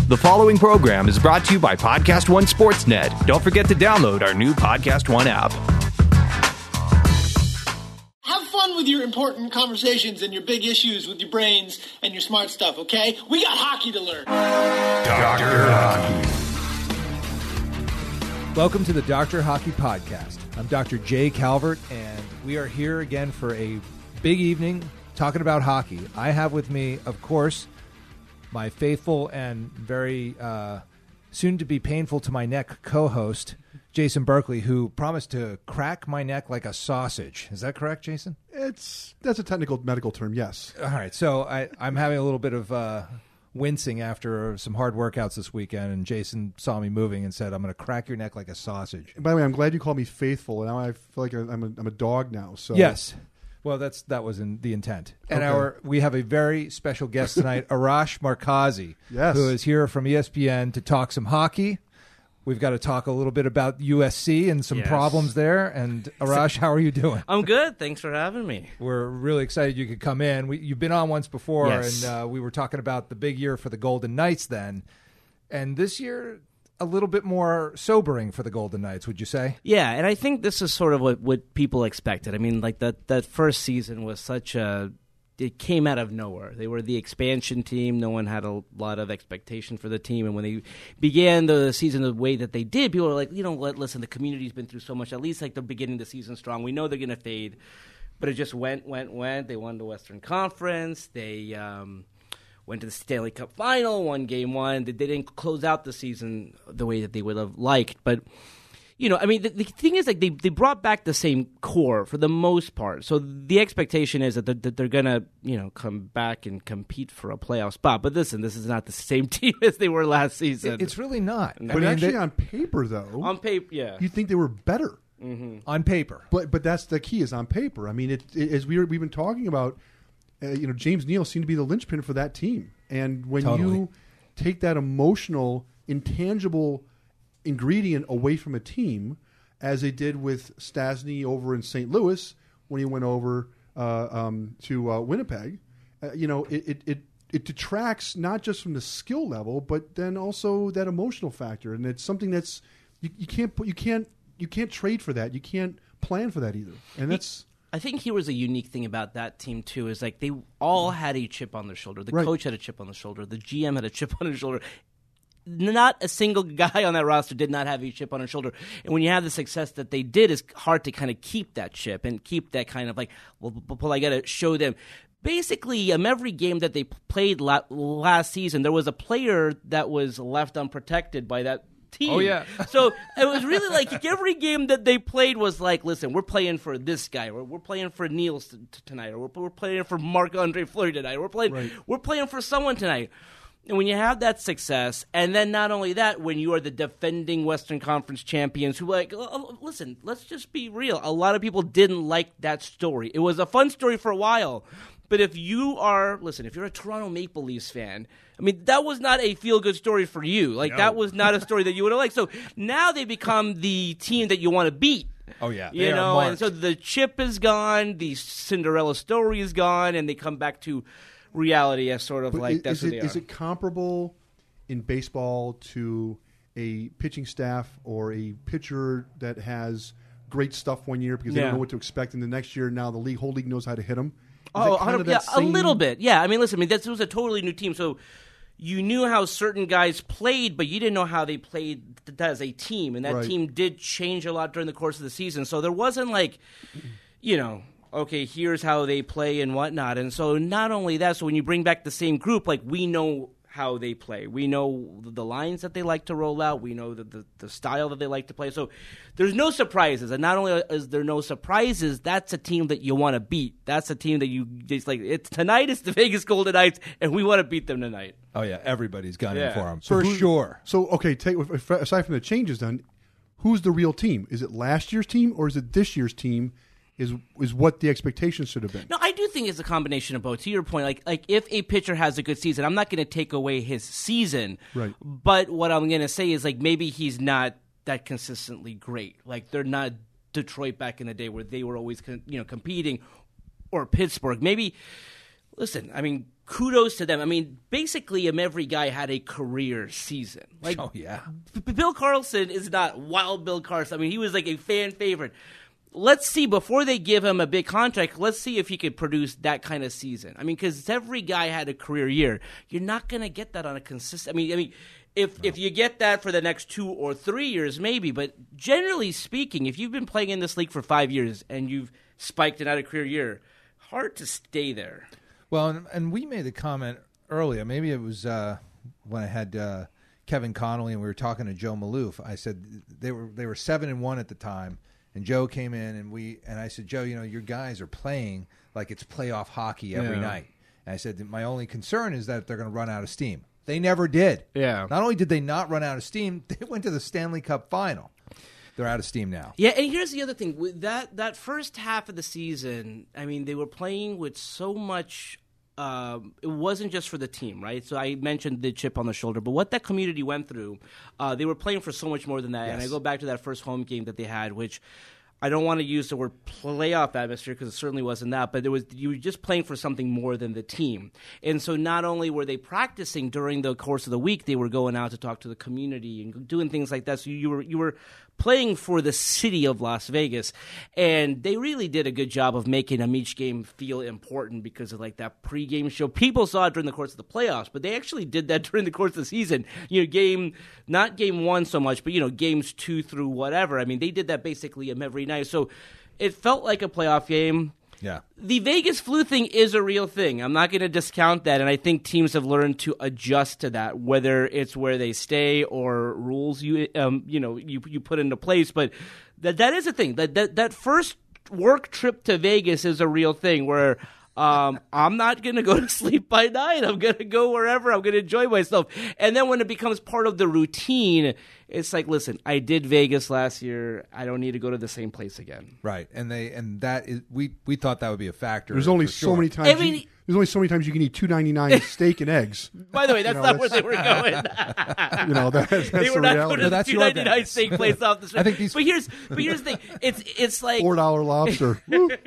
The following program is brought to you by Podcast One Sportsnet. Don't forget to download our new Podcast One app. Have fun with your important conversations and your big issues with your brains and your smart stuff, okay? We got hockey to learn. Dr. Hockey. Welcome to the Dr. Hockey Podcast. I'm Dr. Jay Calvert, and we are here again for a big evening talking about hockey. I have with me, of course, my faithful and very soon-to-be painful to my neck co-host, Jason Berkeley, who promised to crack my neck like a sausage. Is that correct, Jason? That's a technical medical term, yes. All right, so I'm having a little bit of wincing after some hard workouts this weekend, and Jason saw me moving and said, I'm going to crack your neck like a sausage. By the way, I'm glad you called me faithful, and now I feel like I'm a dog now. So yes. Well, that was the intent. And Okay. we have a very special guest tonight, Arash Markazi, Yes. who is here from ESPN to talk some hockey. We've got to talk a little bit about USC and some problems there. And Arash, how are you doing? I'm good. Thanks for having me. We're really excited you could come in. You've been on once before, Yes. and we were talking about the big year for the Golden Knights then. And this year, a little bit more sobering for the Golden Knights, would you say? Yeah, and I think this is sort of what people expected. I mean, like that first season was it came out of nowhere. They were the expansion team. No one had a lot of expectation for the team. And when they began the season the way that they did, people were like, you know what, listen, the community's been through so much. At least like they're beginning the season strong. We know they're going to fade. But it just went. They won the Western Conference. They went to the Stanley Cup Final, won Game 1. They didn't close out the season the way that they would have liked. But, you know, I mean, the thing is, like, they brought back the same core for the most part. So the expectation is that they're going to, you know, come back and compete for a playoff spot. But listen, this is not the same team as they were last season. It's really not. But actually, on paper, though, on paper, yeah, you'd think they were better. Mm-hmm. On paper. But that's the key, is on paper. I mean, as we've been talking about, James Neal seemed to be the linchpin for that team. And when you take that emotional, intangible ingredient away from a team, as they did with Stastny over in St. Louis when he went over to Winnipeg, it detracts not just from the skill level, but then also that emotional factor. And it's something that's you can't trade for that. You can't plan for that either. And that's. I think here was a unique thing about that team, too, is like they all had a chip on their shoulder. The coach had a chip on the shoulder. The GM had a chip on his shoulder. Not a single guy on that roster did not have a chip on his shoulder. And when you have the success that they did, it's hard to kind of keep that chip and keep that kind of like, well I got to show them. Basically, every game that they played last season, there was a player that was left unprotected by that team. Oh, yeah. So it was really like every game that they played was like, listen, we're playing for this guy, or we're playing for Neil tonight, or we're playing for Marc-Andre Fleury tonight, we're playing for someone tonight. And when you have that success, and then not only that, when you are the defending Western Conference champions who like, listen, let's just be real. A lot of people didn't like that story. It was a fun story for a while. But if you're a Toronto Maple Leafs fan, I mean, that was not a feel-good story for you. Like, that was not a story that you would have liked. So now they become the team that you want to beat. Oh, yeah. You know, and so the chip is gone, the Cinderella story is gone, and they come back to reality as sort of like that's what they are. Is it comparable in baseball to a pitching staff or a pitcher that has great stuff one year because they don't know what to expect, and the next year now the whole league knows how to hit them? A little bit. Yeah, I mean, listen, this was a totally new team, so you knew how certain guys played, but you didn't know how they played as a team, and that team did change a lot during the course of the season. So there wasn't like, okay, here's how they play and whatnot. And so not only that, so when you bring back the same group, like we know how they play. We know the lines that they like to roll out. We know the style that they like to play. So there's no surprises. And not only is there no surprises, that's a team that you want to beat. That's a team that you just like. Tonight is the Vegas Golden Knights, and we want to beat them tonight. Oh, yeah. Everybody's gunning for them. So for sure. So, okay, aside from the changes then, who's the real team? Is it last year's team or is it this year's team? Is what the expectations should have been. No, I do think it's a combination of both. To your point, like if a pitcher has a good season, I'm not going to take away his season. Right. But what I'm going to say is like maybe he's not that consistently great. Like they're not Detroit back in the day where they were always competing, or Pittsburgh. Maybe, listen, I mean, kudos to them. I mean, basically, every guy had a career season. Like, Oh, yeah. Bill Carlson is not Wild Bill Carlson. I mean, he was like a fan favorite. Let's see, before they give him a big contract, let's see if he could produce that kind of season. I mean, because every guy had a career year. You're not going to get that on a consistent. I mean, if you get that for the next 2 or 3 years, maybe. But generally speaking, if you've been playing in this league for 5 years and you've spiked and had a career year, hard to stay there. Well, and we made the comment earlier. Maybe it was when I had Kevin Connolly and we were talking to Joe Maloof. I said they were 7-1 at the time, and Joe came in and I said, Joe, your guys are playing like it's playoff hockey every night. And I said my only concern is that they're going to run out of steam. They never did. Yeah. Not only did they not run out of steam, they went to the Stanley Cup final. They're out of steam now. Yeah, and here's the other thing. With that first half of the season, I mean, they were playing with so much it wasn't just for the team, right? So I mentioned the chip on the shoulder, but what that community went through, they were playing for so much more than that. Yes. And I go back to that first home game that they had, which I don't want to use the word playoff atmosphere because it certainly wasn't that, but you were just playing for something more than the team. And so not only were they practicing during the course of the week, they were going out to talk to the community and doing things like that. So you were playing for the city of Las Vegas, and they really did a good job of making each game feel important because of like that pregame show. People saw it during the course of the playoffs, but they actually did that during the course of the season. Not game 1 so much, but games 2 through whatever. I mean, they did that basically every night, so it felt like a playoff game. Yeah. The Vegas flu thing is a real thing. I'm not going to discount that, and I think teams have learned to adjust to that, whether it's where they stay or rules you put into place. But that is a thing. That first work trip to Vegas is a real thing where I'm not going to go to sleep by night. I'm going to go wherever. I'm going to enjoy myself. And then when it becomes part of the routine, it's like, listen, I did Vegas last year. I don't need to go to the same place again. Right. And that is we thought that would be a factor. There's only so many times. There's only so many times you can eat $2.99 steak and eggs. By the way, that's not where they were going. That's they were the not reality. going to the $2.99 steak place off the street. I think these. But here's the thing. It's like $4 lobster.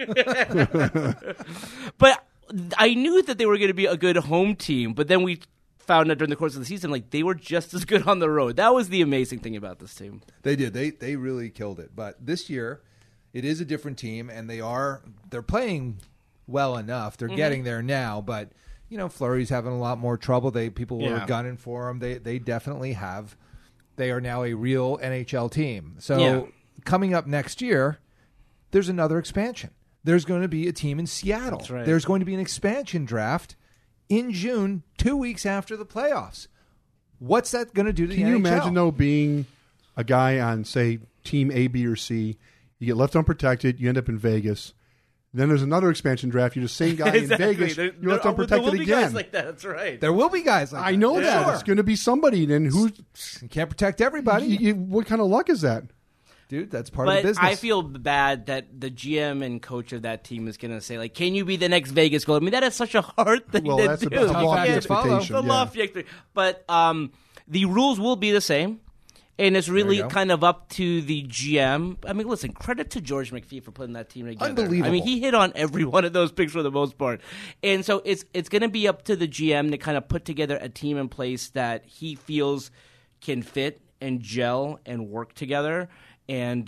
But I knew that they were going to be a good home team. But then we found out during the course of the season, like they were just as good on the road. That was the amazing thing about this team. They did. They really killed it. But this year, it is a different team, and they're playing well enough. They're getting there now, but Fleury's having a lot more trouble. People were gunning for him. They definitely have. They are now a real NHL team. So coming up next year, there's another expansion. There's going to be a team in Seattle. That's right. There's going to be an expansion draft in June, 2 weeks after the playoffs. What's that going to do to the NHL? Can you imagine, though, being a guy on, say, Team A, B, or C, you get left unprotected, you end up in Vegas, then there's another expansion draft, you're the same guy Exactly. in Vegas, you're left unprotected there will be again. guys like that. That's right. There will be guys like that. I know that. Sure. It's going to be somebody. Then who? You can't protect everybody. What kind of luck is that? Dude, that's part of the But business. I feel bad that the GM and coach of that team is going to say, like, can you be the next Vegas goal? I mean, that is such a hard thing Well, to that's do. a lofty It's expectation. It's a lofty expectation. But the rules will be the same. And it's really kind of up to the GM. I mean, listen, credit to George McPhee for putting that team together. Unbelievable. I mean, he hit on every one of those picks for the most part. And so it's going to be up to the GM to kind of put together a team in place that he feels can fit and gel and work together. And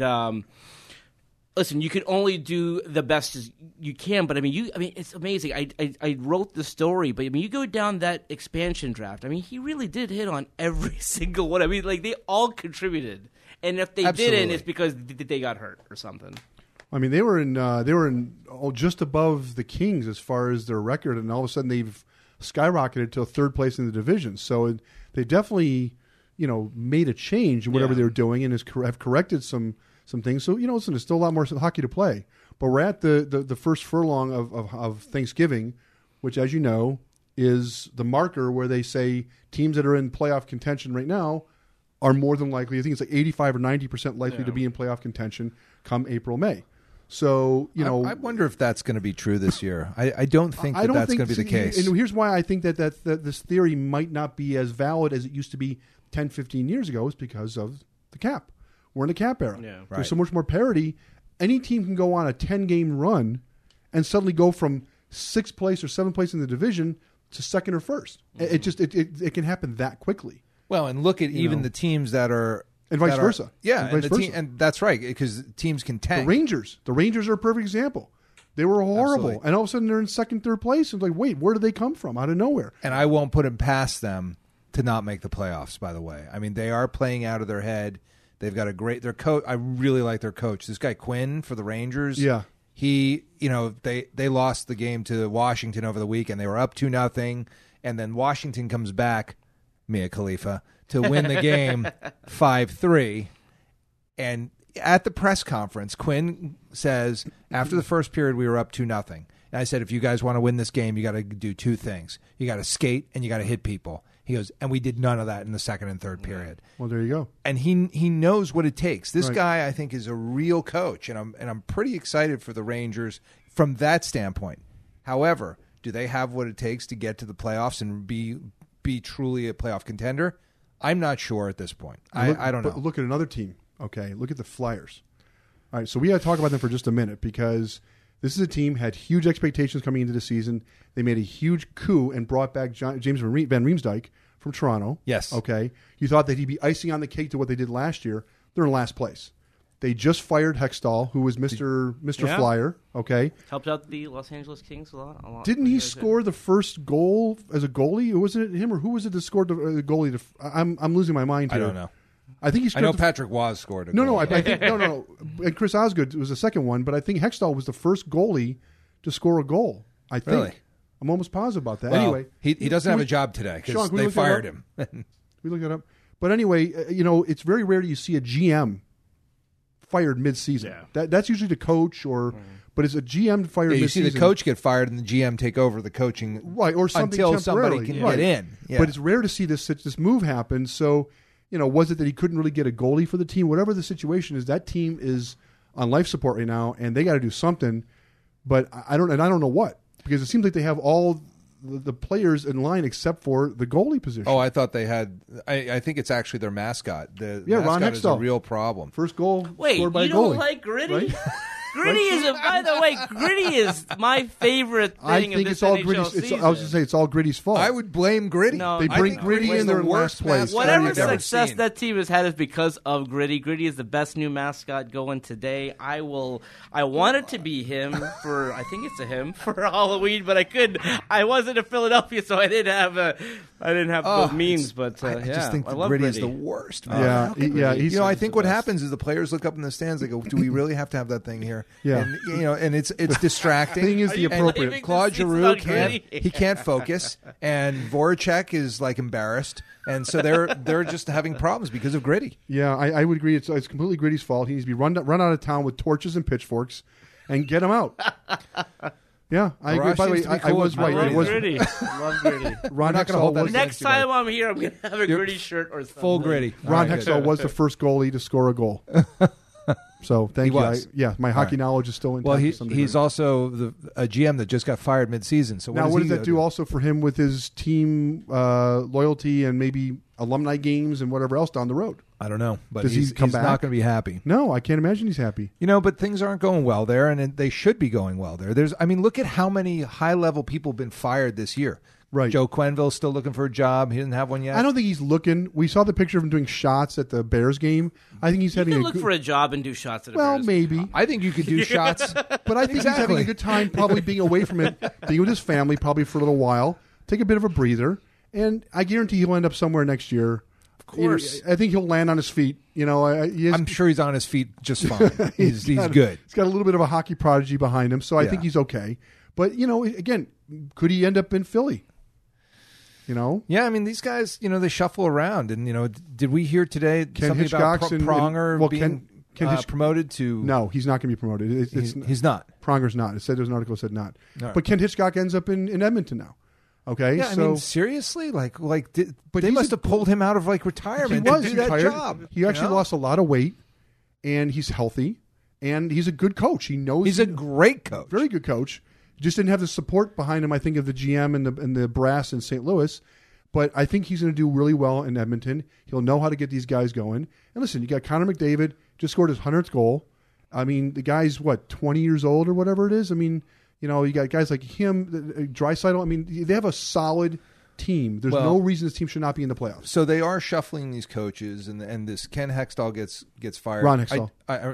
listen, you can only do the best as you can, but I mean, it's amazing. I wrote the story, but I mean, you go down that expansion draft. I mean, he really did hit on every single one. I mean, like they all contributed, and if they didn't, it's because they got hurt or something. I mean, they were in just above the Kings as far as their record, and all of a sudden they've skyrocketed to third place in the division. So they definitely, made a change in whatever they were doing and have corrected some things. So, listen, there's still a lot more hockey to play. But we're at the first furlong of Thanksgiving, which, as you know, is the marker where they say teams that are in playoff contention right now are more than likely, I think it's like 85 or 90% likely to be in playoff contention come April, May. So, I wonder if that's going to be true this year. I don't think that's going to be the case. And here's why I think that this theory might not be as valid as it used to be 10, 15 years ago is because of the cap. We're in a cap era. Yeah. There's so much more parity. Any team can go on a 10-game run and suddenly go from 6th place or 7th place in the division to second or first. It can happen that quickly. Well, and look at even the teams that are and vice versa. Yeah, and vice versa. And that's right, because teams can tank. The Rangers are a perfect example. They were horrible, Absolutely. and all of a sudden they're in second, third place. And it's like, wait, where did they come from? Out of nowhere. And I won't put them past them to not make the playoffs. By the way, I mean they are playing out of their head. They've got their coach. I really like their coach. This guy Quinn for the Rangers. Yeah, they lost the game to Washington over the weekend. They were up 2-0, and then Washington comes back, Mia Khalifa, to win the game 5-3. And at the press conference, Quinn says, after the first period, we were up 2-0. And I said, if you guys want to win this game, you got to do two things. You got to skate and you got to hit people. He goes, and we did none of that in the second and third period. Well, there you go. And he knows what it takes. This Right. guy, I think, is a real coach, and I'm pretty excited for the Rangers from that standpoint. However, do they have what it takes to get to the playoffs and be truly a playoff contender? I'm not sure at this point. I don't know. But look at another team. Okay, look at the Flyers. All right, so we got to talk about them for just a minute because this is a team had huge expectations coming into the season. They made a huge coup and brought back James Van Riemsdyk from Toronto. Yes. Okay. You thought that he'd be icing on the cake to what they did last year. They're in last place. They just fired Hextall, who was Mr. Yeah. Flyer. Okay. Helped out the Los Angeles Kings a lot. Didn't he score the first goal as a goalie? Or was it him or who was it that scored the goalie? I'm losing my mind I here. don't know. I think he I scored. know Patrick Waz scored a No, goal. I think no. And Chris Osgood was the second one, but I think Hextall was the first goalie to score a goal. I think. Really? I'm almost positive about that. Well, anyway, he doesn't have a job today Sean, because can we they look that fired up? him. We look that up. But anyway, it's very rare that you see a GM fired mid-season. Yeah. That's usually the coach but it's a GM fired Yeah, you mid-season. see the coach get fired and the GM take over the coaching, right, or something until temporarily. somebody can Right. get in. Yeah. But it's rare to see this move happen. So, was it that he couldn't really get a goalie for the team? Whatever the situation is, that team is on life support right now, and they got to do something. But I don't know what, because it seems like they have all the players in line except for the goalie position. Oh, I thought they had. I think it's actually their mascot. The Ron mascot is a Hextall. real problem. First goal Wait, scored by you a goalie. don't like Gritty? Right? Gritty is, by the way, Gritty is my favorite thing I of think this it's all NHL Gritty's. season. I was going to say it's all Gritty's fault. I would blame Gritty. No, They I bring think Gritty Gritty in, they're in last place. Whatever I've ever success seen. that team has had is because of Gritty. Gritty is the best new mascot going today. I wanted to be him for, I think it's a him for Halloween, but I couldn't. I wasn't in Philadelphia, so I didn't have those memes. But I yeah, just think I that love Gritty is Gritty. the worst. Yeah, yeah. He's, I think what happens is the players look up in the stands. They go, "Do we really have to have that thing here?" Yeah. and, and it's distracting. Thing is the And appropriate. blaming Claude the season Giroux on can't. Gritty? He can't focus, and Voracek is like embarrassed, and so they're just having problems because of Gritty. Yeah, I would agree. It's completely Gritty's fault. He needs to be run out of town with torches and pitchforks, and get him out. Yeah, I agree. Arash By the way, seems to be I cool was with right. I It love was Gritty. Love Gritty. Ron not gonna Hextall hold that was Next time I'm here, I'm going to have a Gritty shirt or something. Full Gritty. Ron All right, Hextall good. was the first goalie to score a goal. So thank He you. was. My hockey knowledge is still intact. Well, to some he's degree. also a GM that just got fired mid-season. So Now, what does that do also for him with his team loyalty and maybe alumni games and whatever else down the road? I don't know, but Does he he's come back? not going to be happy. No, I can't imagine he's happy. But things aren't going well there, and they should be going well there. Look at how many high-level people have been fired this year. Right. Joe Quenneville's still looking for a job. He didn't have one yet. I don't think he's looking. We saw the picture of him doing shots at the Bears game. I think he's You having can a look good, for a job and do shots at a well, Bears. maybe. I think you could do shots. But I think he's having a good time probably being away from it, being with his family probably for a little while, take a bit of a breather, and I guarantee he'll end up somewhere next year. Of course. I think he'll land on his feet. I'm sure he's on his feet just fine. He's good. He's got a little bit of a hockey prodigy behind him, so I Yeah. think he's okay. But, again, could he end up in Philly? Yeah, these guys, they shuffle around. And, did we hear today Ken something about Hitchcock's and- Pronger well, being Ken Hitch- promoted to... No, he's not going to be promoted. He's not. Pronger's not. It said there was an article that said not. All right. But Ken Hitchcock ends up in Edmonton now. Okay, Yeah, so seriously? But But they he's must a- have pulled him out of, he retirement was to do that retired. job. He actually lost a lot of weight, and he's healthy, and he's a good coach. He knows He's a great coach. very good coach. Just didn't have the support behind him, I think, of the GM and the brass in St. Louis. But I think he's going to do really well in Edmonton. He'll know how to get these guys going. And listen, you got Connor McDavid, just scored his 100th goal. The guy's, 20 years old or whatever it is? You got guys like him, Draisaitl. I mean, they have a solid team. There's no reason this team should not be in the playoffs. So they are shuffling these coaches, and this Ken Hextall gets fired. Ron Hextall.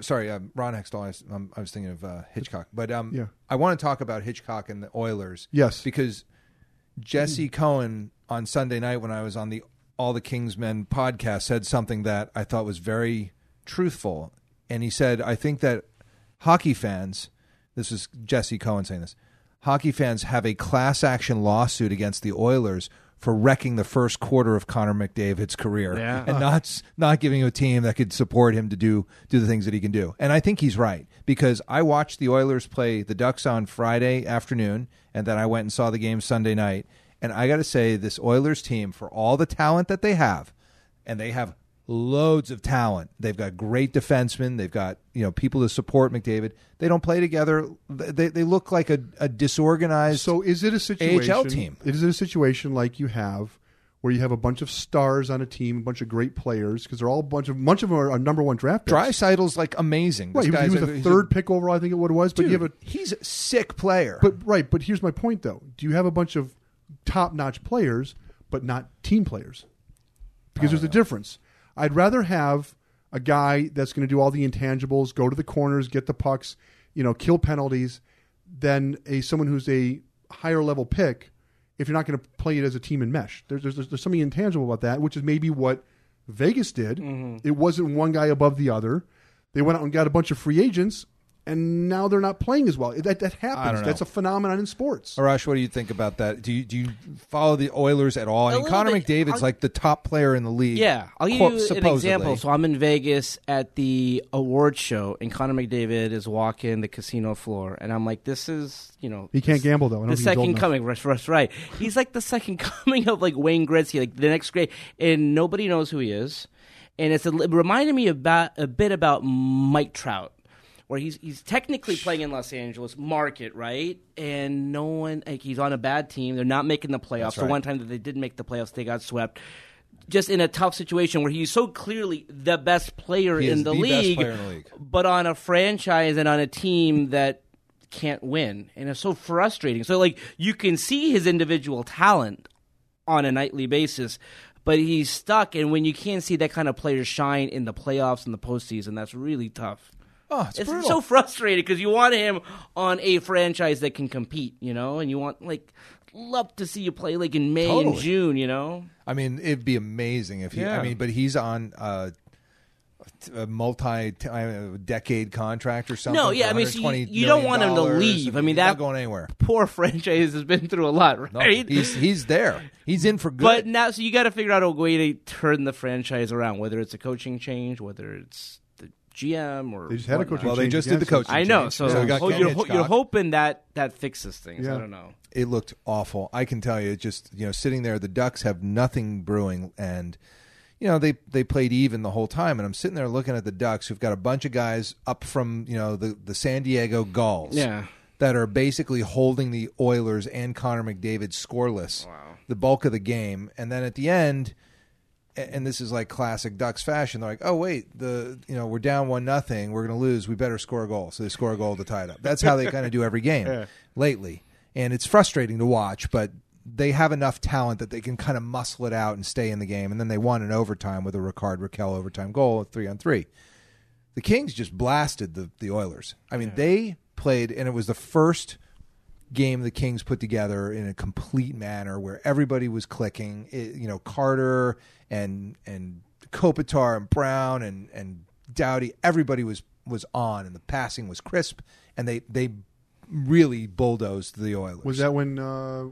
Ron Hextall. I was thinking of Hitchcock. But yeah. I want to talk about Hitchcock and the Oilers. Yes. Because Jesse Cohen on Sunday night when I was on the All the Kingsmen podcast said something that I thought was very truthful. And he said, I think that hockey fans, this is Jesse Cohen saying this, hockey fans have a class action lawsuit against the Oilers for wrecking the first quarter of Connor McDavid's career and not giving him a team that could support him to do the things that he can do. And I think he's right, because I watched the Oilers play the Ducks on Friday afternoon, and then I went and saw the game Sunday night. And I got to say, this Oilers team, for all the talent that they have, and they have loads of talent. They've got great defensemen. They've got people to support McDavid. They don't play together. They look like a disorganized. So is it a situation? AHL team? Is it a situation like you have where you have a bunch of stars on a team, a bunch of great players, because they're all a bunch of them are number one draft picks. Draisaitl's like amazing. Right, he was the third pick overall, I think it was. But dude, he's a sick player. But here's my point though: do you have a bunch of top-notch players, but not team players? Because there's a difference. I'd rather have a guy that's going to do all the intangibles, go to the corners, get the pucks, kill penalties, than someone who's a higher level pick. If you're not going to play it as a team and mesh, there's something intangible about that, which is maybe what Vegas did. Mm-hmm. It wasn't one guy above the other. They went out and got a bunch of free agents, and now they're not playing as well. That happens. That's a phenomenon in sports. Arash, what do you think about that? Do you follow the Oilers at all? I mean, Connor McDavid's like the top player in the league. Yeah, I'll give you an example. So I'm in Vegas at the awards show, and Connor McDavid is walking the casino floor, and I'm like, this is, he can't gamble though. The second coming, right? He's like the second coming of like Wayne Gretzky, like the next great, and nobody knows who he is. And it reminded me a bit about Mike Trout, where he's technically playing in Los Angeles market, right? And no one, he's on a bad team. They're not making the playoffs. The one time that they did make the playoffs, they got swept. Just in a tough situation where he's so clearly the best player in the league, but on a franchise and on a team that can't win. And it's so frustrating. So, you can see his individual talent on a nightly basis, but he's stuck. And when you can't see that kind of player shine in the playoffs and the postseason, that's really tough. Oh, it's so frustrating because you want him on a franchise that can compete, and you want love to see you play in May and June, I mean, it'd be amazing if he. Yeah. I mean, but he's on a multi-decade contract or something. No, yeah, I mean, so you don't want him to leave. I mean, that not going anywhere. Poor franchise has been through a lot, right? No, he's there. He's in for good. But now, so you got to figure out a way to turn the franchise around, whether it's a coaching change, whether it's GM or they just had a coaching change. Well, they just did the coaching change. I know. So you're hoping that fixes things. Yeah. I don't know. It looked awful. I can tell you, just sitting there, the Ducks have nothing brewing, and they played even the whole time. And I'm sitting there looking at the Ducks, who've got a bunch of guys up from the San Diego Gulls, that are basically holding the Oilers and Connor McDavid scoreless the bulk of the game, and then at the end. And this is like classic Ducks fashion. They're like, "Oh wait, we're down 1-0. We're going to lose. We better score a goal." So they score a goal to tie it up. That's how they kind of do every game lately, and it's frustrating to watch. But they have enough talent that they can kind of muscle it out and stay in the game. And then they won in overtime with a Rickard Rakell overtime goal, 3-on-3. The Kings just blasted the Oilers. I mean, they played, and it was the first game the Kings put together in a complete manner where everybody was clicking. Carter and Kopitar and Brown and Doughty, everybody was on, and the passing was crisp, and they really bulldozed the Oilers. Was that when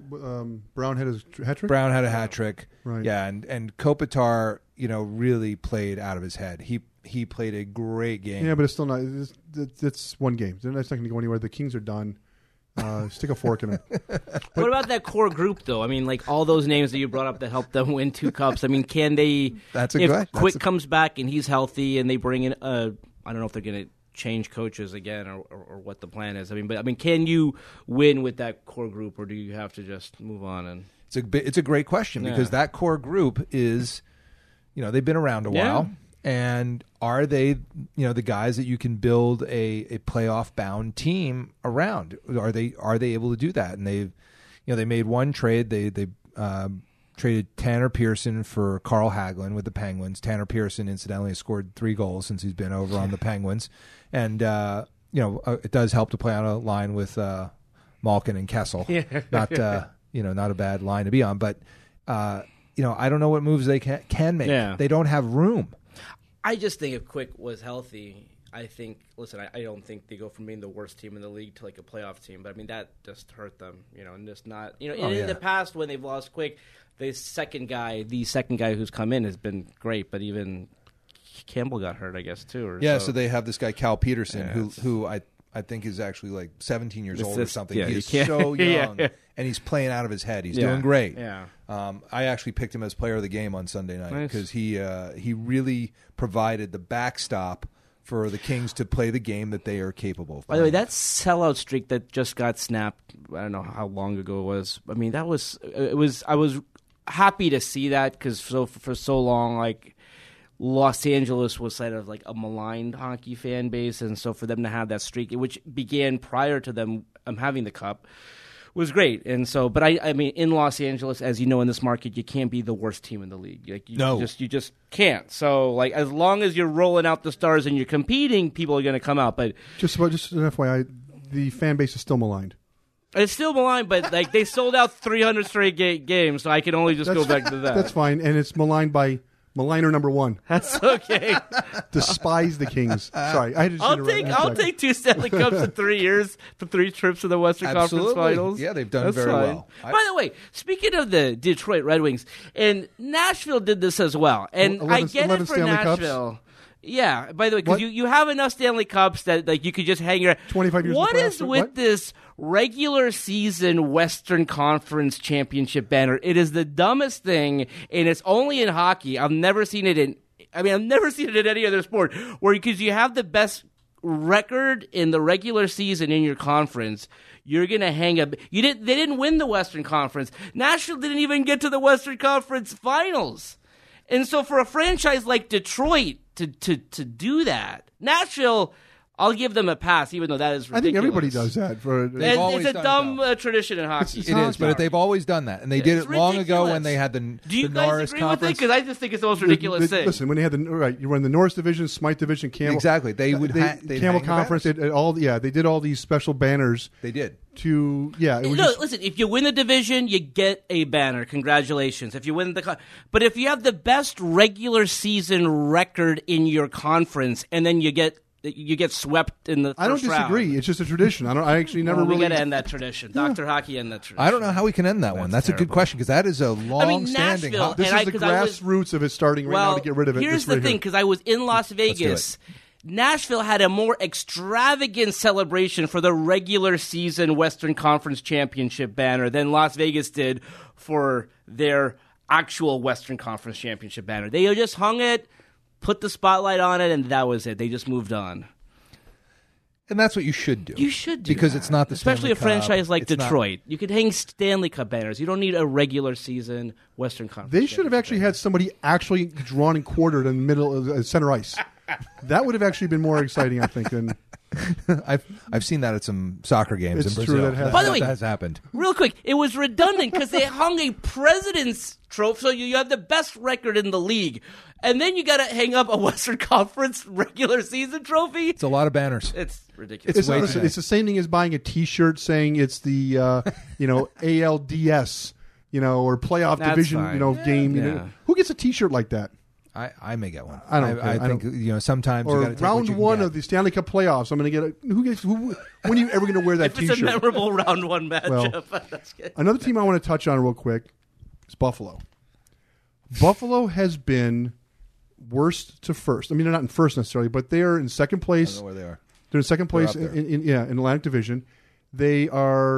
Brown had his hat trick? Brown had a hat trick, right? Yeah, and Kopitar, really played out of his head. He played a great game. Yeah, but it's still not. It's one game. That's not going to go anywhere. The Kings are done. Stick a fork in it. What about that core group, though? I mean, all those names that you brought up that helped them win 2 cups. I mean, can they? If Quick comes back and he's healthy, and they bring in I don't know if they're going to change coaches again or what the plan is. I mean, can you win with that core group, or do you have to just move on? And it's a great question because that core group is, they've been around a while. And are they, the guys that you can build a playoff bound team around? Are they able to do that? And they made one trade. They traded Tanner Pearson for Carl Hagelin with the Penguins. Tanner Pearson, incidentally, has scored 3 goals since he's been over on the Penguins, and it does help to play on a line with Malkin and Kessel. Not not a bad line to be on, but I don't know what moves they can make. Yeah. They don't have room. I just think if Quick was healthy, I don't think they go from being the worst team in the league to like a playoff team. But I mean, that just hurt them, and just not, in the past when they've lost Quick, the second guy who's come in has been great, but even Campbell got hurt, I guess, too. So they have this guy Cal Peterson, who I think is actually like 17 years old or something. He's so young, and he's playing out of his head. He's doing great. Yeah. I actually picked him as player of the game on Sunday night because he really provided the backstop for the Kings to play the game that they are capable of playing. By the way, that sellout streak that just got snapped, I don't know how long ago it was. I mean, I was happy to see that because for so long, like, Los Angeles was kind of like a maligned hockey fan base, and so for them to have that streak, which began prior to them having the cup, was great. And so, but I mean, in Los Angeles, as you know, in this market, you can't be the worst team in the league. Like, you just can't. So, like, as long as you're rolling out the stars and you're competing, people are going to come out. But just an FYI, the fan base is still maligned. It's still maligned, but like they sold out 300 straight games, so I can only just go back to that. That's fine, and it's maligned by maligner number 1. That's okay. Despise the Kings. Sorry, I had to I'll take 2 Stanley Cups in 3 years for 3 trips to the Western Conference Finals. Yeah, they've done very well. By the way, speaking of the Detroit Red Wings, and Nashville did this as well, and I get it for Stanley Nashville. Cups? Yeah. By the way, because you have enough Stanley Cups that like you could just hang your 25 years. What is with this regular season Western Conference Championship banner? It is the dumbest thing, and it's only in hockey. I've never seen it in any other sport where because you have the best record in the regular season in your conference, you're going to hang up. They didn't win the Western Conference. Nashville didn't even get to the Western Conference Finals. And so for a franchise like Detroit to do that, Nashville, I'll give them a pass, even though that is ridiculous. I think everybody does that. It's a dumb tradition in hockey. It is, but they've always done that, and they did it long ago when they had the Norris Conference. Do you guys agree with it? Because I just think it's the most ridiculous thing. Listen, when they had you were in the Norris Division, Smythe Division, Campbell. Exactly, they Campbell Conference. They did all these special banners. They did. Listen, if you win the division, you get a banner. Congratulations. If you win but if you have the best regular season record in your conference, and then you get swept in the first round. I don't disagree. It's just a tradition. I actually never really. We got to end that tradition. Dr. Hockey, end that tradition. I don't know how we can end that one. That's a good question because that is a long-standing. This is the grassroots of it starting right now to get rid of it. Here's the thing, because I was in Las Vegas. Nashville had a more extravagant celebration for the regular season Western Conference Championship banner than Las Vegas did for their actual Western Conference Championship banner. They just hung it, put the spotlight on it, and that was it. They just moved on. And that's what you should do. You should do because that. It's not the especially Stanley a franchise Cup. like Detroit. You could hang Stanley Cup banners. You don't need a regular season Western Conference. They should have actually had somebody actually drawn and quartered in the middle of center ice. That would have actually been more exciting, I think. Than I've seen that at some soccer games in Brazil. True, that has. By the way, that has happened. Real quick, it was redundant because they hung a president's trophy, so you have the best record in the league, and then you got to hang up a Western Conference regular season trophy. It's a lot of banners. It's ridiculous. It's the same thing as buying a T-shirt saying it's the ALDS, or playoff division, fine. game. Yeah. Who gets a T-shirt like that? I may get one. I don't care. I think sometimes or you got to take round what you one can of the Stanley Cup playoffs. I'm going to get when are you ever going to wear that if T-shirt? It's a memorable round one matchup. Well, another team I want to touch on real quick is Buffalo. Buffalo has been worst to first. I mean, they're not in first necessarily, but they're in second place. I don't know where they are. They're in second place in Atlantic Division. They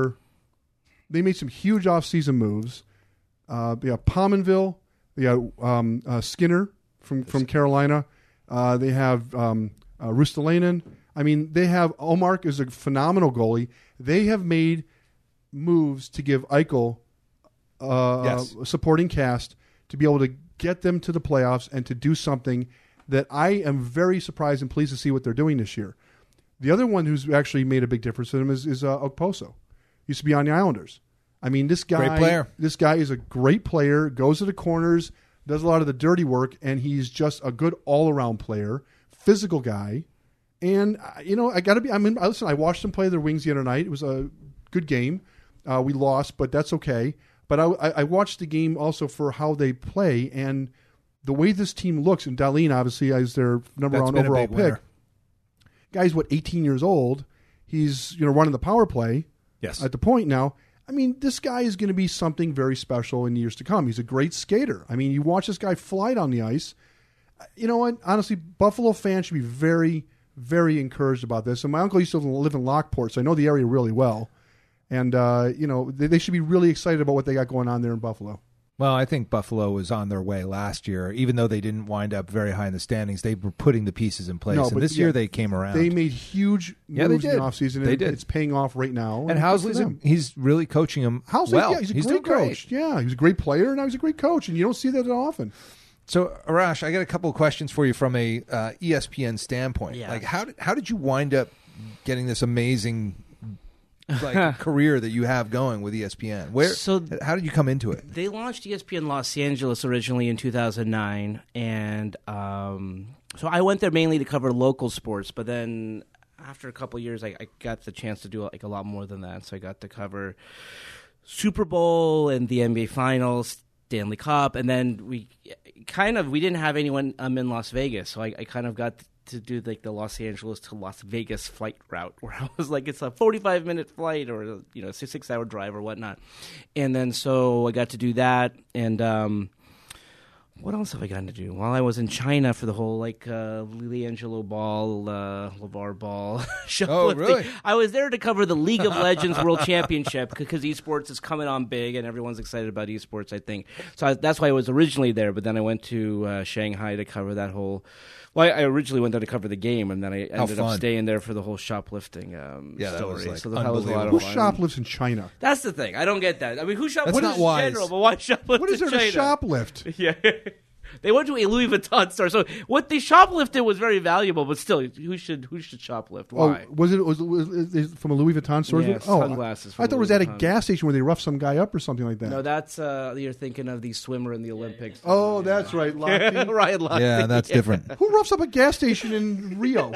made some huge offseason moves. They got Pominville. They got Skinner from Carolina. They have Rustalainen. I mean, they have Omar is a phenomenal goalie. They have made moves to give Eichel a supporting cast to be able to get them to the playoffs and to do something that I am very surprised and pleased to see what they're doing this year. The other one who's actually made a big difference to him is Okposo. Used to be on the Islanders. I mean, this guy, great player. This guy is a great player, goes to the corners, does a lot of the dirty work, and he's just a good all-around player, physical guy. And, I got to be, listen, I watched him play the Wings the other night. It was a good game. We lost, but that's okay. But I watched the game also for how they play and the way this team looks. And Dahlin, obviously, is their number one overall pick. Guy's, 18 years old. He's, running the power play at the point now. I mean, this guy is going to be something very special in years to come. He's a great skater. I mean, you watch this guy fly down the ice. You know what? Honestly, Buffalo fans should be very, very encouraged about this. And my uncle used to live in Lockport, so I know the area really well. And, they should be really excited about what they got going on there in Buffalo. Well, I think Buffalo was on their way last year. Even though they didn't wind up very high in the standings, they were putting the pieces in place. And this year they came around. They made huge moves in the offseason. They did. It's paying off right now. And Housley's he's really coaching them well. Yeah, he's a great coach. Yeah, he was a great player, and now he's a great coach. And you don't see that often. So, Arash, I got a couple of questions for you from a ESPN standpoint. Yeah. Like, how did you wind up getting this amazing career that you have going with ESPN? How did you come into it? They launched ESPN Los Angeles originally in 2009, and so I went there mainly to cover local sports. But then after a couple of years, I got the chance to do a lot more than that. So I got to cover Super Bowl and the NBA Finals, Stanley Cup, and then we didn't have anyone in Las Vegas, so I kind of got to do like the Los Angeles to Las Vegas flight route, where I was like, it's a 45-minute flight or it's a 6-hour drive or whatnot. And then so I got to do that. And what else have I gotten to do? While I was in China for the whole LiAngelo Ball, LeVar Ball shoplifting. Oh, really? I was there to cover the League of Legends World Championship because esports is coming on big and everyone's excited about esports, I think. So that's why I was originally there, but then I went to Shanghai to cover that whole... Well, I originally went there to cover the game, and then I ended up staying there for the whole shoplifting story. That was so that was a lot of Who fun. shoplifts in China? That's the thing. I don't get that. I mean, who shoplifts not in wise. general, but why shoplift What is there in to China? shoplift? Yeah. They went to a Louis Vuitton store. So what they shoplifted was very valuable, but still, who should shoplift? Why? Oh, was it from a Louis Vuitton store? Yeah, sunglasses I thought from it was Louis at a Vuitton. gas station where they roughed some guy up or something like that. No, that's you're thinking of the swimmer in the Olympics. Oh, that's right, Lochte. Ryan Lochte. Yeah, that's different. Who roughs up a gas station in Rio?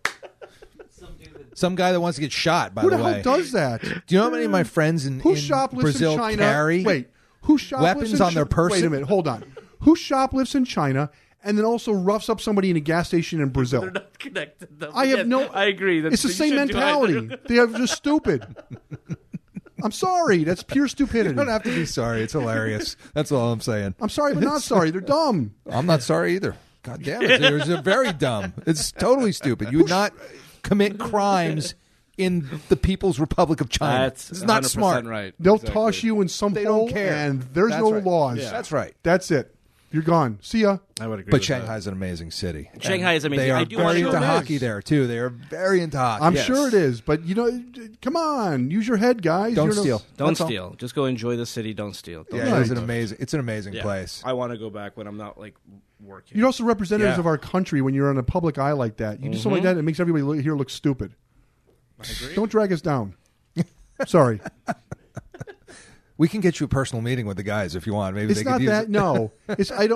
Some guy that wants to get shot, by Who the the way. hell does that? Do you know how many of my friends in shoplifts Brazil in China? carry Who shoplifts weapons in on their person? Wait a minute, hold on. Who shoplifts in China and then also roughs up somebody in a gas station in Brazil? They're not connected, though. I have no. I agree. It's the same mentality. They are just stupid. I'm sorry. That's pure stupidity. You don't have to be sorry. It's hilarious. That's all I'm saying. I'm sorry, but not sorry. They're dumb. I'm not sorry either. God damn it. They're very dumb. It's totally stupid. You would not commit crimes in the People's Republic of China. That's it's not smart. Right. They'll toss you in some They hole, don't care. and there's That's no right. laws. Yeah. That's right. That's it. You're gone. See ya. I would agree. But with Shanghai's an amazing city. Shanghai is amazing. They are I do want very to go into there. hockey there, too. They are very into hockey. I'm Yes. sure it is, but come on, use your head, guys. Don't You're no- steal. Don't That's all. steal. Just go enjoy the city. Don't steal. Don't Yeah, steal. it's an amazing Yeah. place. I want to go back when I'm not working. You're also representatives Yeah. of our country when you're on a public eye like that. You do something like that, it makes everybody here look stupid. I agree. Don't drag us down. Sorry. We can get you a personal meeting with the guys if you want. Maybe It's they not could use that. it. No. It's I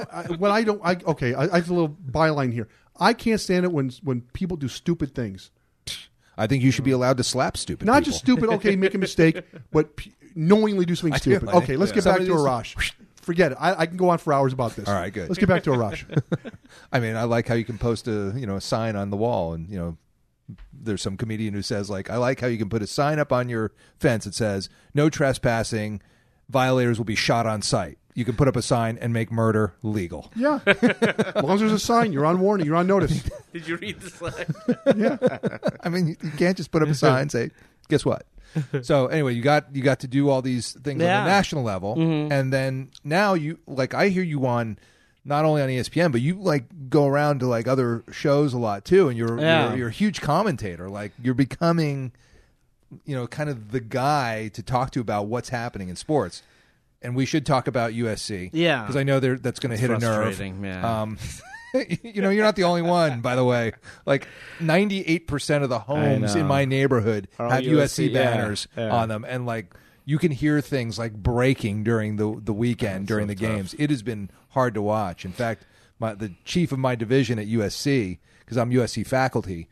have a little byline here. I can't stand it when people do stupid things. I think you should be allowed to slap stupid Not people. just stupid, okay, make a mistake, but knowingly do something I do. stupid. I Okay, let's think- get back Some to of these- Arash. Forget it. I can go on for hours about this. All right, good. Let's get back to Arash. I mean, I like how you can post a sign on the wall, and there's some comedian who says I like how you can put a sign up on your fence that says no trespassing, violators will be shot on sight. You can put up a sign and make murder legal. Yeah. As long as there's a sign, you're on warning, you're on notice. Did you read the slide? Yeah. I mean, you can't just put up a sign and say, "Guess what?" So anyway, you got to do all these things on Yeah. the national level, and then now you I hear you on. Not only on ESPN, but you go around to other shows a lot too, and you're a huge commentator. You're becoming, kind of the guy to talk to about what's happening in sports. And we should talk about USC, Yeah. because I know that's going to hit a nerve. Frustrating, yeah. You're not the only one, by the way. Like 98% of the homes in my neighborhood have USC banners on them, and like you can hear things like breaking during the weekend during the games. It has been hard to watch. In fact, the chief of my division at USC, because I'm USC faculty,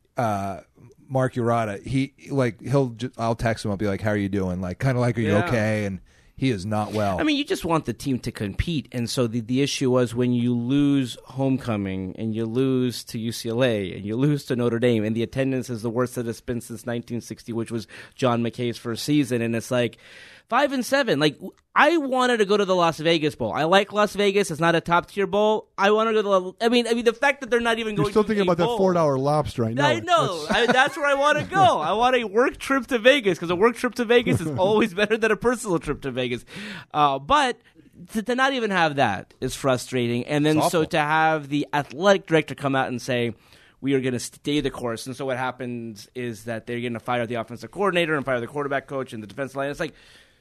Mark Urata, I'll text him. I'll be like, "How are you doing?" Like, kind of like, "Are you okay?" And he is not well. I mean, you just want the team to compete, and so the issue was when you lose homecoming and you lose to UCLA and you lose to Notre Dame, and the attendance is the worst that it's been since 1960, which was John McKay's first season, and it's like 5-7. Like, I wanted to go to the Las Vegas Bowl. I like Las Vegas. It's not a top-tier bowl. I want to go to the... I mean, the fact that they're not even going to You're still thinking about that $4 lobster, I know. I know. That's where I want to go. I want a work trip to Vegas, because a work trip to Vegas is always better than a personal trip to Vegas. But to not even have that is frustrating. And then so to have the athletic director come out and say, we are going to stay the course. And so what happens is that they're going to fire the offensive coordinator and fire the quarterback coach and the defensive line. It's like,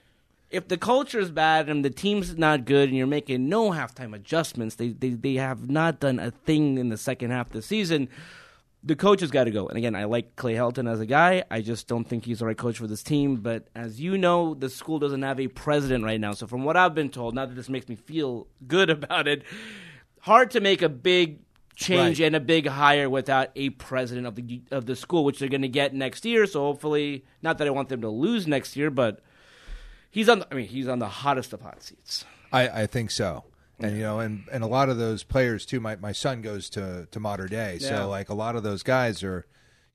if the culture is bad and the team's not good and you're making no halftime adjustments, they have not done a thing in the second half of the season, the coach has got to go. And again, I like Clay Helton as a guy. I just don't think he's the right coach for this team. But as you know, the school doesn't have a president right now. So from what I've been told, not that this makes me feel good about it, hard to make a big change and a big hire without a president of the school, which they're going to get next year. So hopefully, not that I want them to lose next year, but he's on the hottest of hot seats. I think so. And and a lot of those players too. My son goes to Mater Dei, so like a lot of those guys are,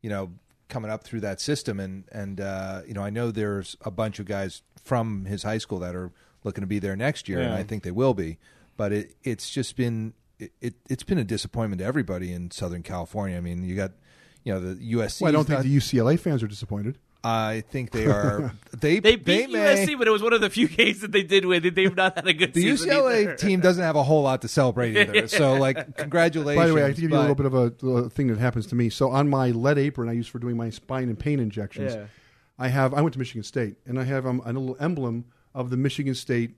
coming up through that system, and I know there's a bunch of guys from his high school that are looking to be there next year, and I think they will be. But it's just been it's been a disappointment to everybody in Southern California. I mean, you got the USC. Well, I don't think the UCLA fans are disappointed. I think they are. They beat USC, but it was one of the few games that they did win. They've not had a good season. The UCLA either. team doesn't have a whole lot to celebrate either. So, like, congratulations. By the way, I can give you a little bit of a thing that happens to me. So, on my lead apron I use for doing my spine and pain injections, I went to Michigan State, and I have a little emblem of the Michigan State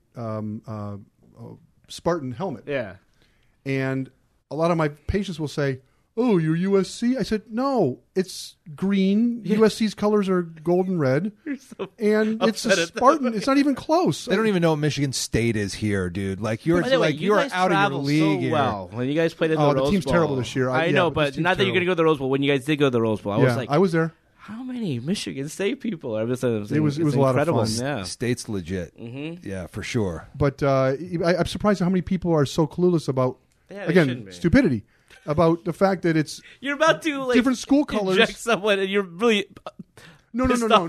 Spartan helmet. Yeah. And a lot of my patients will say, "Oh, you're USC?" I said, "No, it's green. USC's colors are gold and red, and it's a Spartan. It's not even close." They don't even know what Michigan State is here, dude. Like you're out of your league. So well, when you guys played in the Rose Bowl. The team's terrible this year. I know, but not that you're going to go to the Rose Bowl. When you guys did go to the Rose Bowl, I was there. How many Michigan State people are? It was a lot of fun. Yeah. State's legit. Mm-hmm. Yeah, for sure. But I'm surprised at how many people are so clueless about stupidity. About the fact that you're about to different school colors. Inject someone, and you're really no.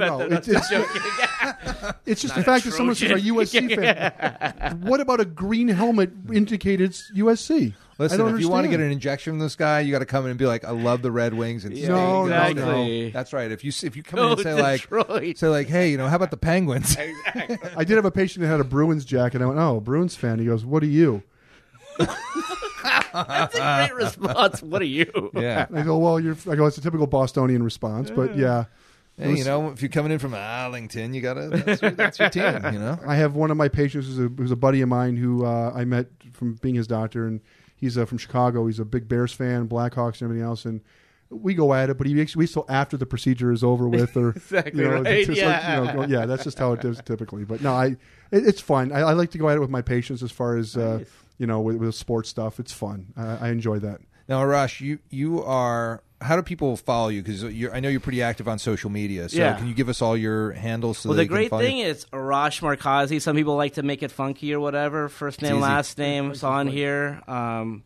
It's just the fact that someone says a USC fan. What about a green helmet indicated it's USC? Listen, if you want to get an injection from this guy, you got to come in and be like, "I love the Red Wings." And no. That's right. If you come in and say like, "Hey, how about the Penguins?" Exactly. I did have a patient that had a Bruins jacket. I went, "Oh, Bruins fan." He goes, "What are you?" That's a great response. What are you? Yeah. I go, "Well, I go, it's a typical Bostonian response, but yeah." Hey, if you're coming in from Arlington, you that's your team. I have one of my patients who's a buddy of mine who I met from being his doctor, and he's from Chicago. He's a big Bears fan, Blackhawks, and everything else, and we go at it. But we still after the procedure is over with, or exactly right. That's just how it is typically. But no, it's fun. I like to go at it with my patients as far as nice. With sports stuff. It's fun. I enjoy that. Now, Arash, you are. How do people follow you? Because I know you're pretty active on social media. So can you give us all your handles? So the great thing is Arash Markazi. Some people like to make it funky or whatever. First name, last name. It's on here. On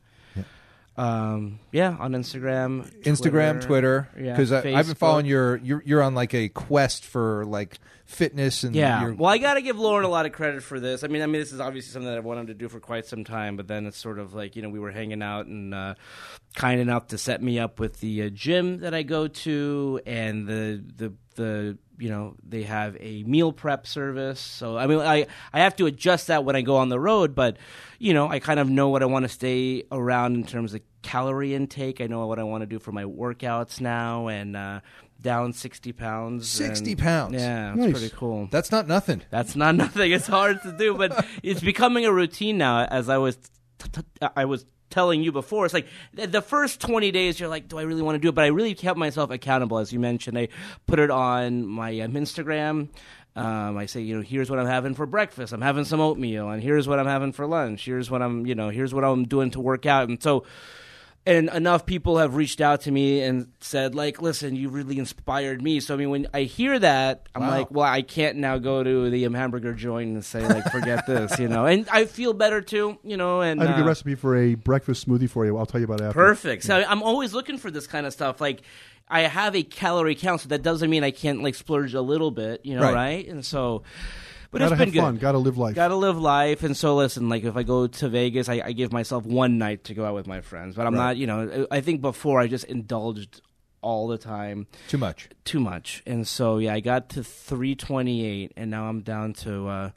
Instagram, Twitter. Because I've been following you're on like a quest for like fitness and well, I got to give Lauren a lot of credit for this. I mean, this is obviously something that I've wanted to do for quite some time, but then it's sort of like we were hanging out and kind enough to set me up with the gym that I go to and the they have a meal prep service. So I mean, I have to adjust that when I go on the road, but I kind of know what I want to stay around in terms of calorie intake. I know what I want to do for my workouts now, and down 60 pounds. 60 pounds? Yeah, it's pretty cool. That's not nothing. That's not nothing. It's hard to do, but it's becoming a routine now. As I was telling you before, it's like the first 20 days you're like, do I really want to do it? But I really kept myself accountable, as you mentioned. I put it on my Instagram. I say, here's what I'm having for breakfast. I'm having some oatmeal, and here's what I'm having for lunch. Here's what I'm doing to work out. And so, and enough people have reached out to me and said, like, listen, you really inspired me. So, I mean, when I hear that, I'm like, well, I can't now go to the hamburger joint and say, like, forget this, And I feel better, too, And I have a good recipe for a breakfast smoothie for you. I'll tell you about it after. Perfect. So I'm always looking for this kind of stuff. Like, I have a calorie count, so that doesn't mean I can't, like, splurge a little bit, right? And so... But Gotta it's been have fun. good. Gotta live life. Gotta live life. And so, listen, like, if I go to Vegas, I give myself one night to go out with my friends. But I'm not, I think before I just indulged all the time. Too much. And so, yeah, I got to 328, and now I'm down to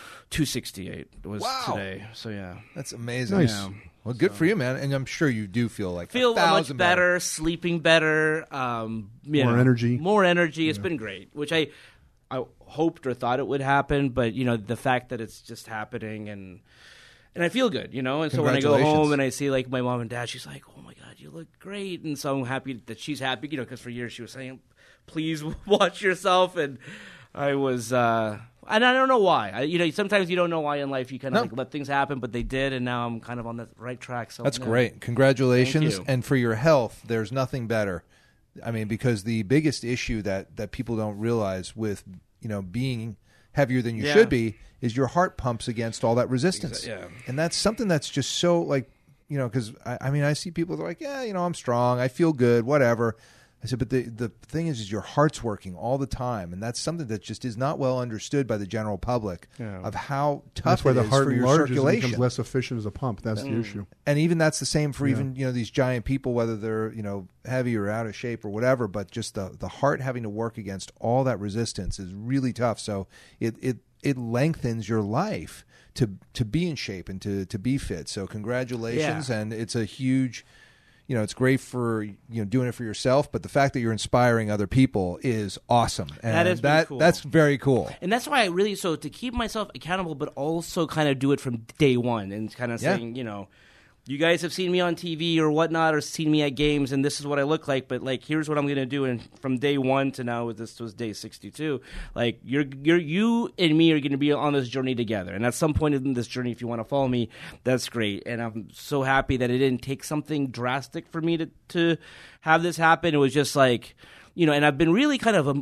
268. It was today. So, yeah. That's amazing. Nice. Yeah. Well, good for you, man. And I'm sure you do feel like much better, sleeping better. More energy. More energy. It's been great, which I hoped or thought it would happen, but the fact that it's just happening and I feel good, And so when I go home and I see like my mom and dad, she's like, "Oh my God, you look great," and so I'm happy that she's happy, because for years she was saying, "Please watch yourself," and I was, and I don't know why. Sometimes you don't know why in life. You kind of like let things happen, but they did, and now I'm kind of on the right track. So that's great. Congratulations, and for your health, there's nothing better. I mean, because the biggest issue that people don't realize with being heavier than you should be is your heart pumps against all that resistance. And that's something that's just so like, because I see people that are like, I'm strong, I feel good, whatever. I said, but the thing is your heart's working all the time, and that's something that just is not well understood by the general public of how tough it is for your circulation. Becomes less efficient as a pump. That's the issue. And even that's the same for even these giant people, whether they're heavy or out of shape or whatever. But just the heart having to work against all that resistance is really tough. So it lengthens your life to be in shape and to be fit. So congratulations, and it's a huge. It's great for doing it for yourself, but the fact that you're inspiring other people is awesome. And that is really cool. That's very cool. And that's why I to keep myself accountable, but also kind of do it from day one and kind of saying, you guys have seen me on TV or whatnot, or seen me at games, and this is what I look like. But like, here's what I'm going to do. And from day one to now, this was day 62. Like, you and me are going to be on this journey together. And at some point in this journey, if you want to follow me, that's great. And I'm so happy that it didn't take something drastic for me to have this happen. It was just like, and I've been really kind of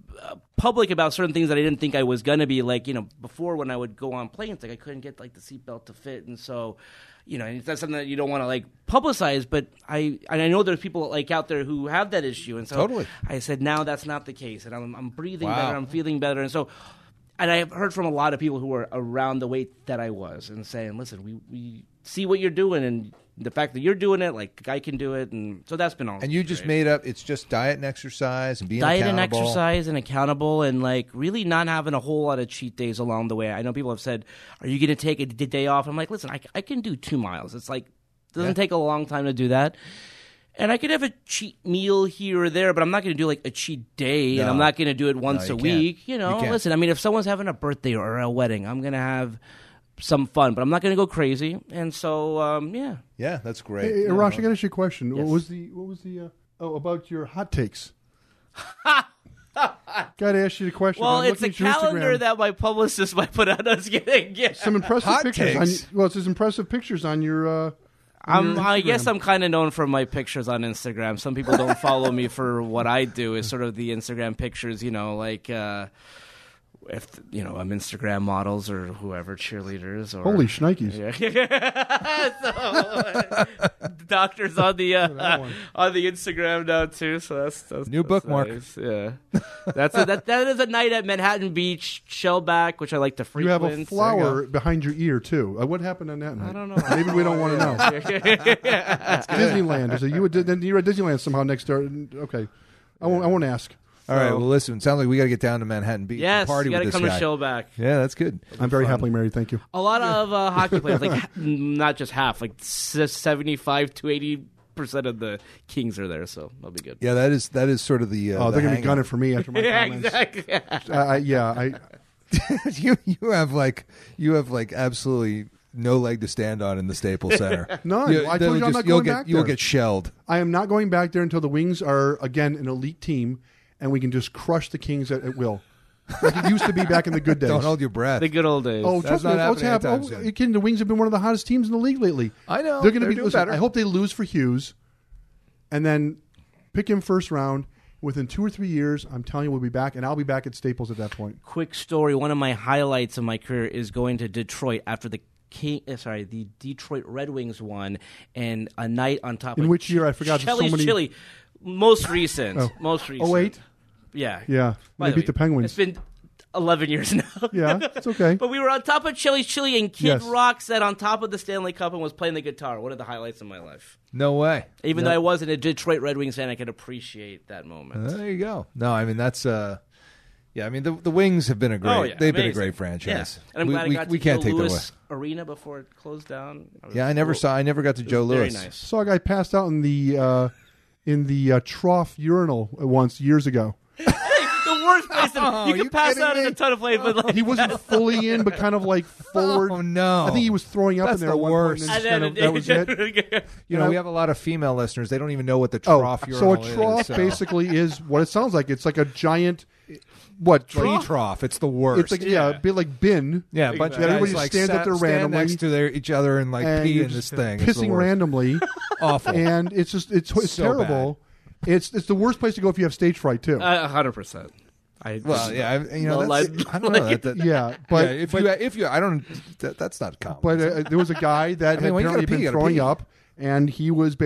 public about certain things that I didn't think I was going to be. Like, before when I would go on planes, like I couldn't get like the seatbelt to fit, and so. That's something that you don't want to like publicize, but I know there's people like out there who have that issue, and so totally. I said now that's not the case, and I'm breathing better, I'm feeling better, and so, and I've heard from a lot of people who are around the weight that I was, and saying, listen, we see what you're doing, and the fact that you're doing it, like I can do it, and so that's been all. And you just made up. It's just diet and exercise and being accountable. Diet and exercise and accountable, and like really not having a whole lot of cheat days along the way. I know people have said, "Are you going to take a day off?" I'm like, listen, I can do 2 miles. It's like doesn't take a long time to do that. And I could have a cheat meal here or there, but I'm not going to do like a cheat day, and I'm not going to do it once a week. Listen, I mean, if someone's having a birthday or a wedding, I'm going to have some fun, but I'm not going to go crazy. And so, yeah, that's great. Hey, Arash, I got to ask you a question. Yes. What was the about your hot takes? Got to ask you the question. Well, it's a calendar that my publicist might put out. Us getting some impressive pictures. There's impressive pictures on your. I guess I'm kind of known for my pictures on Instagram. Some people don't follow me for what I do. Is sort of the Instagram pictures, like. If I'm Instagram models or whoever, cheerleaders or holy shnikes. So, doctors on the Instagram now too. So that's new bookmark. Nice. Yeah, that is a night at Manhattan Beach, Shellback, which I like to frequent. You have a flower behind your ear too. What happened on that night? I don't know. Maybe we don't want to know. Disneyland. So you're at Disneyland somehow next door. Okay, I won't ask. All right. Well, listen. It sounds like we got to get down to Manhattan Beach and party with this guy. You got to come to Shellback. Yeah, that's good. I'm very happily married. Thank you. A lot of hockey players, like not just half, like 75 to 80% of the Kings are there, so that'll be good. Yeah, that is sort of the. They're going to be gunning for me after my comments. Exactly. Yeah. you have absolutely no leg to stand on in the Staples Center. None. I told you I'm not going back there. You'll get shelled. I am not going back there until the Wings are, again, an elite team, and we can just crush the Kings at will. Like it used to be back in the good days. Don't hold your breath. The good old days. Oh, trust me, what's happening? Oh, you're kidding. The Wings have been one of the hottest teams in the league lately. I know. They're going to be doing better. I hope they lose for Hughes, and then pick him first round. Within 2 or 3 years, I'm telling you, we'll be back, and I'll be back at Staples at that point. Quick story. One of my highlights of my career is going to Detroit after the Detroit Red Wings won, and a night on top of... In which year? I forgot. Chili's Chili. Most recent. Oh. Most recent. 08? Yeah. Yeah. By They beat the Penguins. It's been 11 years now. Yeah, it's okay. But we were on top of Chili's Chili, and Kid Yes. Rock sat on top of the Stanley Cup and was playing the guitar. One of the highlights of my life. No way. Even though I wasn't a Detroit Red Wings fan, I could appreciate that moment. There you go. No, I mean that's yeah. I mean the Wings have been a great. They've been a great franchise. Yeah. And I'm glad I got we to can't Joe take Louis that away. Arena before it closed down. I never got to Joe Louis. Very nice. Saw a guy passed out in the trough urinal once years ago. The worst place you could pass out in a ton of places, but like, He wasn't fully in, but kind of like forward. Oh no! I think he was throwing up That's in there the at one worst. point. And that was it. You know, we have a lot of female listeners. They don't even know what the trough so urinal a trough is. basically is what it sounds like. It's like a giant, what Tree trough. It's the worst. It's like a bit like bin. Yeah, a bunch of Everybody guys like stands up there stand randomly next to each other and like and pee you're in this just thing. It's the pissing worst. randomly. Awful. And it's just it's So terrible. It's the worst place to go if you have stage fright too. 100%. Well, yeah, you know, No, that's, I don't know. Yeah, but if you, I don't. That's not common. But there was a guy that had when you apparently gotta pee, been you gotta throwing pee. up, and he was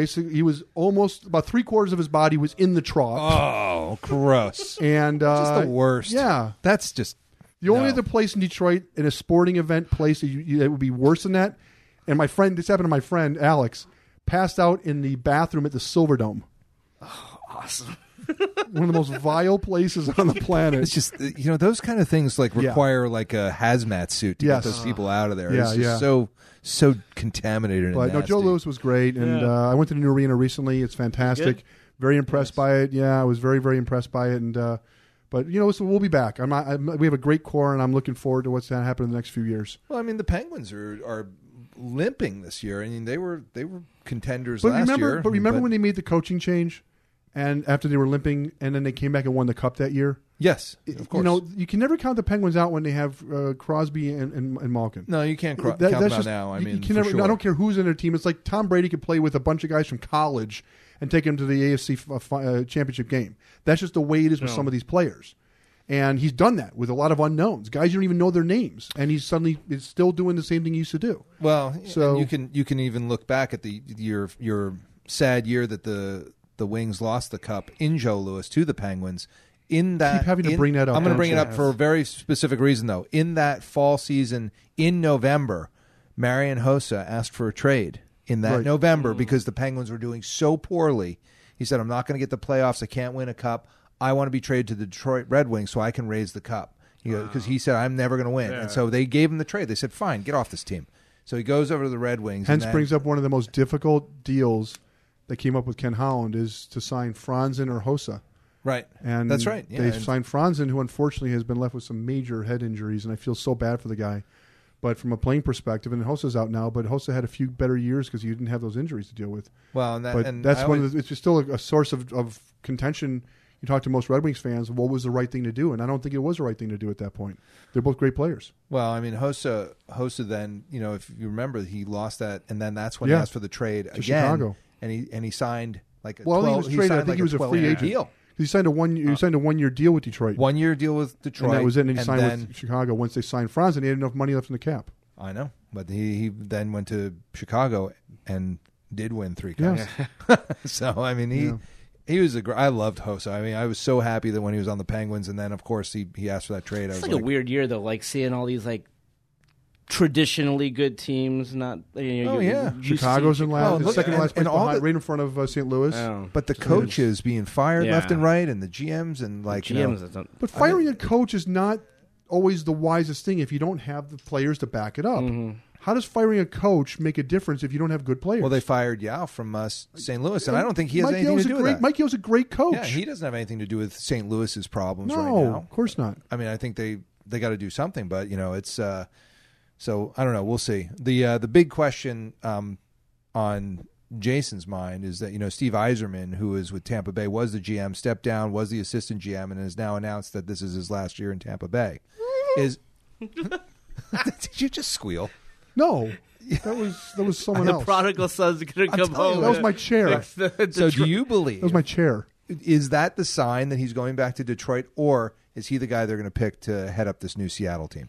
almost about 3/4 of his body was in the trough. Oh, gross! And just the worst. Yeah, that's just the only other place in Detroit in a sporting event place that would be worse than that. And this happened to my friend Alex, passed out in the bathroom at the Silverdome. Oh, awesome. One of the most vile places on the planet. It's just those kind of things like require like a hazmat suit to get those people out of there. Yeah, it's just so contaminated. But and no, nasty. Joe Louis was great, and I went to the new arena recently. It's fantastic. Good? Very impressed by it. Yeah, I was very, very impressed by it. And but so we'll be back. We have a great core, and I'm looking forward to what's going to happen in the next few years. Well, I mean, the Penguins are limping this year. I mean, they were contenders last year. But remember when they made the coaching change, and after they were limping, and then they came back and won the cup that year? Yes, of course. You can never count the Penguins out when they have Crosby and Malkin. No, you can't count them out now. I mean, you can never. sure. I don't care who's in their team. It's like Tom Brady could play with a bunch of guys from college and take them to the AFC championship game. That's just the way it is with some of these players. And he's done that with a lot of unknowns, guys you don't even know their names, and he's suddenly is still doing the same thing he used to do. Well, so you can even look back at your sad year that the Wings lost the cup in Joe Louis to the Penguins. In that, keep having to bring that up. I'm going to bring it up for a very specific reason, though. In that fall season in November, Marian Hossa asked for a trade in that November because the Penguins were doing so poorly. He said, "I'm not going to get the playoffs. I can't win a cup. I want to be traded to the Detroit Red Wings so I can raise the cup." Because he said, "I'm never going to win." Yeah. And so they gave him the trade. They said, "Fine, get off this team." So he goes over to the Red Wings. Hence brings up one of the most difficult deals that came up with Ken Holland is to sign Franzen or Hossa. Right. And that's right. Yeah. They signed Franzen, who unfortunately has been left with some major head injuries, and I feel so bad for the guy. But from a playing perspective, and Hossa's out now, but Hossa had a few better years because he didn't have those injuries to deal with. Well, it's just still a source of contention. You talk to most Red Wings fans, what was the right thing to do? And I don't think it was the right thing to do at that point. They're both great players. Well, I mean, Hossa then, if you remember, he lost that, and then that's when he asked for the trade to again. Chicago. And he signed like a 12, he was traded. I think he was a free agent. Deal. He signed a 1 year deal with Detroit. 1 year deal with Detroit. And that was it. And he signed with Chicago. Once they signed Franzen, he had enough money left in the cap. I know. But he then went to Chicago and did win 3 cups. Yes. So, I mean, he was I loved Hossa. I mean, I was so happy that when he was on the Penguins, and then, of course, he asked for that trade. It's like a weird year, though, like seeing all these, like, traditionally good teams, not Chicago's in last, second last place behind, right in front of St. Louis. But the coaches being fired left and right, and the GMs and like but firing a coach is not always the wisest thing if you don't have the players to back it up. Mm-hmm. How does firing a coach make a difference if you don't have good players? Well, they fired Yao from St. Louis, and I don't think he has anything to do with that. Mike Yale's a great coach. Yeah, he doesn't have anything to do with St. Louis's problems right now. No, of course not. I mean, I think they got to do something, but it's So I don't know. We'll see. The big question on Jason's mind is that Steve Yzerman, who is with Tampa Bay, was the GM, stepped down, was the assistant GM, and has now announced that this is his last year in Tampa Bay. Did you just squeal? No, that was someone else. The prodigal son's going to come home. That was my chair. So do you believe that was my chair? Is that the sign that he's going back to Detroit, or is he the guy they're going to pick to head up this new Seattle team?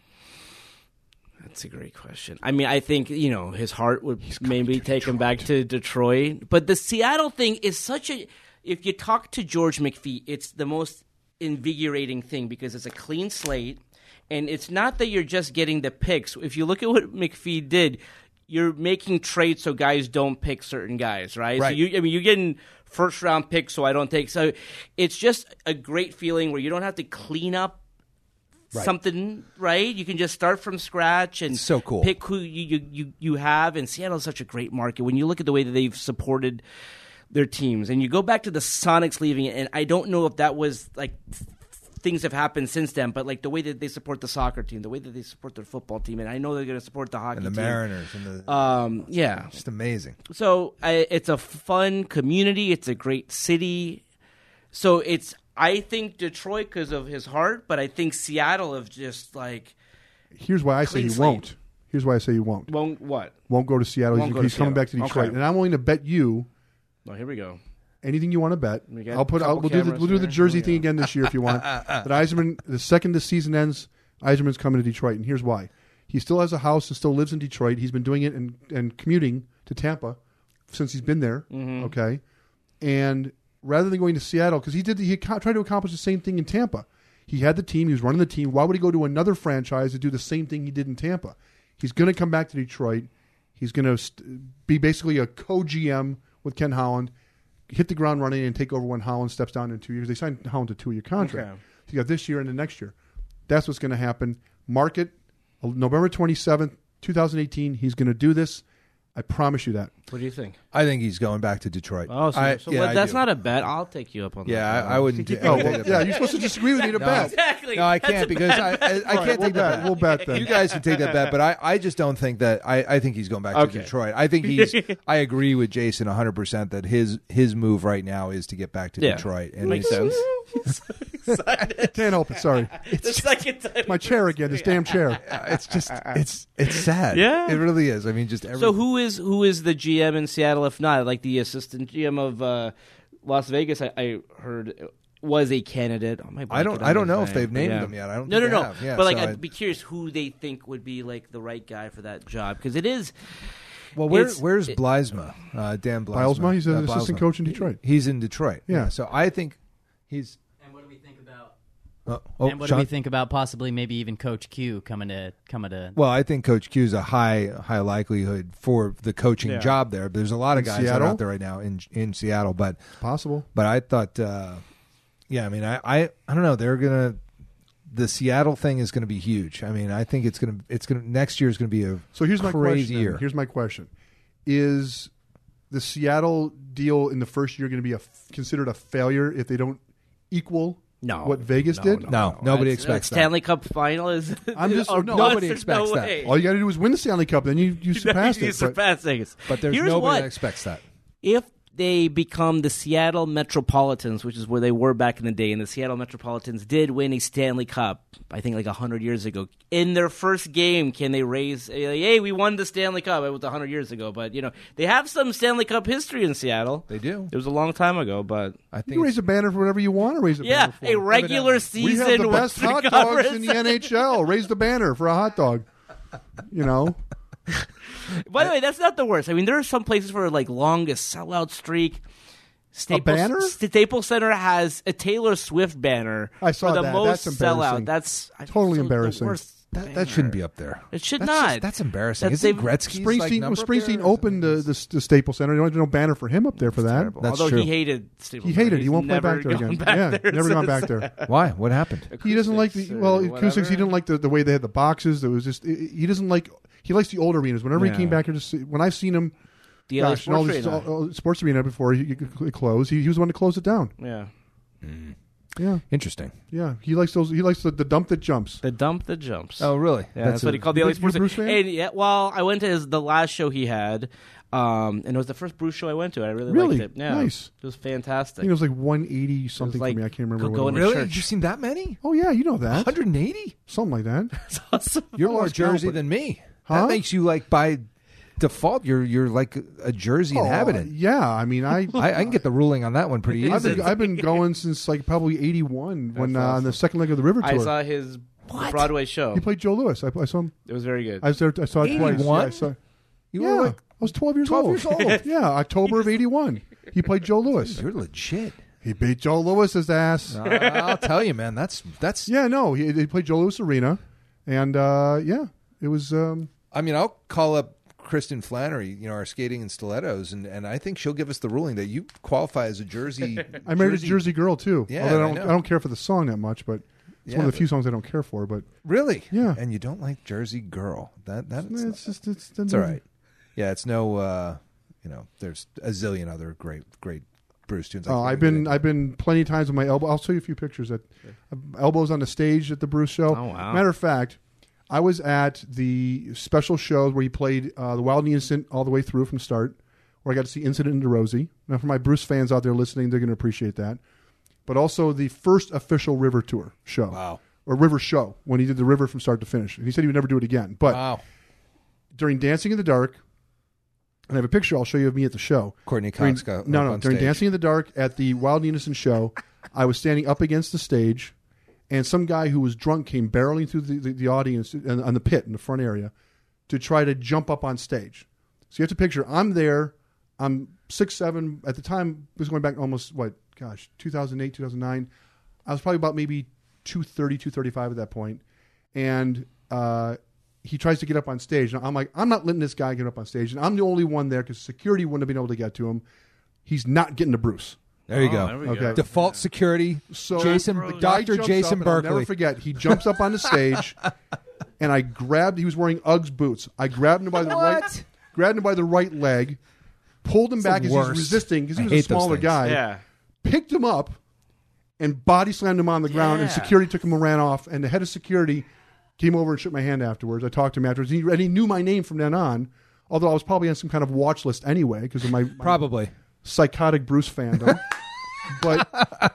That's a great question. I mean, I think, his heart would maybe take him back to Detroit. But the Seattle thing is such a... If you talk to George McPhee, it's the most invigorating thing because it's a clean slate. And it's not that you're just getting the picks. If you look at what McPhee did, you're making trades so guys don't pick certain guys, right? Right. So you're getting first-round picks so I don't take... So it's just a great feeling where you don't have to clean up something, right? You can just start from scratch and so cool. Pick who you have. And Seattle's such a great market. When you look at the way that they've supported their teams, and you go back to the Sonics leaving it, and I don't know if that was like things have happened since then, but like the way that they support the soccer team, the way that they support their football team, and I know they're going to support the hockey team. And the Mariners. And the just amazing. So it's a fun community. It's a great city. So I think Detroit because of his heart, but I think Seattle of just like. Here's why I say he won't. Here's why I say he won't. Won't what? Won't go to Seattle. He's coming back to Detroit, and I'm willing to bet you. Oh, here we go. Anything you want to bet, we'll do the jersey thing again this year if you want. But Yzerman, the second this season ends, Yzerman's coming to Detroit, and here's why: he still has a house and still lives in Detroit. He's been doing it and commuting to Tampa since he's been there. Mm-hmm. Okay, and rather than going to Seattle, because he tried to accomplish the same thing in Tampa. He had the team. He was running the team. Why would he go to another franchise to do the same thing he did in Tampa? He's going to come back to Detroit. He's going to be basically a co-GM with Ken Holland, hit the ground running, and take over when Holland steps down in 2 years. They signed Holland to a 2-year contract. Okay. So you got this year and the next year. That's what's going to happen. Mark it. November 27th, 2018, he's going to do this. I promise you that. What do you think? I think he's going back to Detroit. Oh, that's not a bet. I'll take you up on that. Yeah, I wouldn't. You're supposed to disagree with me to bet. Exactly. No, I can't because I can't take that bet. We'll bet then. You guys can take that bet, but I just don't think that. I think he's going back to Detroit. I think I agree with Jason 100% that his move right now is to get back to Detroit. And makes sense. Can't help it. Sorry. It's second time. My chair again. This damn chair. It's just it's sad. Yeah, it really is. I mean, just everything. So who is the GM in Seattle? If not, like the assistant GM of Las Vegas, I heard was a candidate. I don't know if they've named them yet. I don't. No. Yeah, but I'd be curious who they think would be like the right guy for that job because it is. Well, where's Bylsma? Dan Bylsma. He's an assistant coach in Detroit. He's in Detroit. Yeah. So I think he's. And what do we think about? Do we think about possibly maybe even Coach Q coming to? Well, I think Coach Q is a high likelihood for the coaching job there. There's a lot of guys that are out there right now in Seattle, but it's possible. But I thought, I mean, I don't know. They're gonna. The Seattle thing is going to be huge. I mean, I think it's going to next year is going to be a crazy year. Here's my question: is the Seattle deal in the first year going to be considered a failure if they don't equal what Vegas did? No, nobody expects that. Stanley Cup final is. Nobody expects that. All you got to do is win the Stanley Cup, then you surpass it. You surpass Vegas. But there's nobody that expects that. If they become the Seattle Metropolitans, which is where they were back in the day, and the Seattle Metropolitans did win a Stanley Cup, I think like 100 years ago. In their first game, can they raise, hey, we won the Stanley Cup. It was 100 years ago, but they have some Stanley Cup history in Seattle. They do. It was a long time ago, but I think you raise a banner for whatever you want to raise a banner for. A regular season. We have the best hot dogs in the NHL. Raise the banner for a hot dog. By the way, that's not the worst. I mean, there are some places where like longest sellout streak. Staples Center has a Taylor Swift banner. I saw for the that. most That's sellout. That's totally embarrassing. That shouldn't be up there. It should not. That's embarrassing. Isn't Gretzky's Springsteen opened the Staples Center. There was no banner for him up there for that. That's Although true. he hated Staples. He hated it. He won't play back there again. Never gone back there. Why? What happened? He doesn't like acoustics. He didn't like the way they had the boxes. There was just he doesn't like. He likes the old arenas. Whenever he came back here, when I've seen him. Sports arena before he closed. He was the one to close it down. Yeah. Yeah. Interesting. Yeah. He likes those. He likes the dump that jumps. The dump that jumps. Oh, really? Yeah, that's what he called the You LA a Sports. Bruce fan? And yeah, well, I went to the last show he had, and it was the first Bruce show I went to. I really Really? liked it. Yeah, Nice. It was I fantastic. think it was like 180 something like for me. I can't remember. going What it to was. Really? church. You've seen that many? Oh yeah, you know that. 180? Something like that. It's awesome. You're I more lost count, Jersey but- than me. Huh? That makes you like by default. You're like a Jersey inhabitant. Yeah, I mean, I I can get the ruling on that one pretty easy. I've been going since like probably 81 when That's on the second leg of the River I Tour. saw his Broadway show. He played Joe Lewis. I saw him. It was very good. I was there. I saw it twice. 81? Yeah, I saw, You yeah, were like, I was 12 years 12 old. years old. Yeah, October of 81. He played Joe Lewis. you're legit. He beat Joe Lewis's ass. I'll tell you, man. That's. Yeah, no, he played Joe Louis Arena, and yeah, it was. I mean, I'll call up Kristen Flannery, our skating in stilettos, and I think she'll give us the ruling that you qualify as a Jersey. I married a Jersey girl too. Yeah, Although I know. I don't care for the song that much, but it's one of the few songs I don't care for. But Really? Yeah. And you don't like Jersey Girl? That's it's all right. Yeah, it's no. There's a zillion other great Bruce tunes. Oh, I've been plenty of times with my elbow. I'll show you a few pictures at elbows on the stage at the Bruce show. Oh, wow. Matter of fact, I was at the special shows where he played the Wild and the Innocent all the way through from start, where I got to see Incident into Rosie. Now, for my Bruce fans out there listening, they're going to appreciate that. But also the first official River Tour show. Wow. Or River show, when he did the River from start to finish. And he said he would never do it again. But Wow. during Dancing in the Dark, and I have a picture I'll show you of me at the show. Courtney Cox got up No, on during stage. Dancing in the Dark at the Wild and Innocent show, I was standing up against the stage, and some guy who was drunk came barreling through the audience on the pit in the front area to try to jump up on stage. So you have to picture, I'm there, I'm 6'7", at the time, it was going back almost, 2008, 2009. I was probably about maybe 230, 235 at that point. And he tries to get up on stage. And I'm like, I'm not letting this guy get up on stage. And I'm the only one there because security wouldn't have been able to get to him. He's not getting to Bruce. There you go. there we Okay. go. Default security. So Jason, guy Dr. jumps Jason up, and I'll Berkeley. never forget. He jumps up on the stage, and I grabbed. He was wearing Uggs boots. I grabbed him by the right leg, pulled him back the as he was worst. resisting because he I was a hate those smaller things. guy. Yeah. Picked him up, and body slammed him on the ground. And Yeah. security took him and ran off. And the head of security came over and shook my hand afterwards. I talked to him afterwards. And he knew my name from then on. Although I was probably on some kind of watch list anyway because of my Probably. psychotic Bruce fandom. But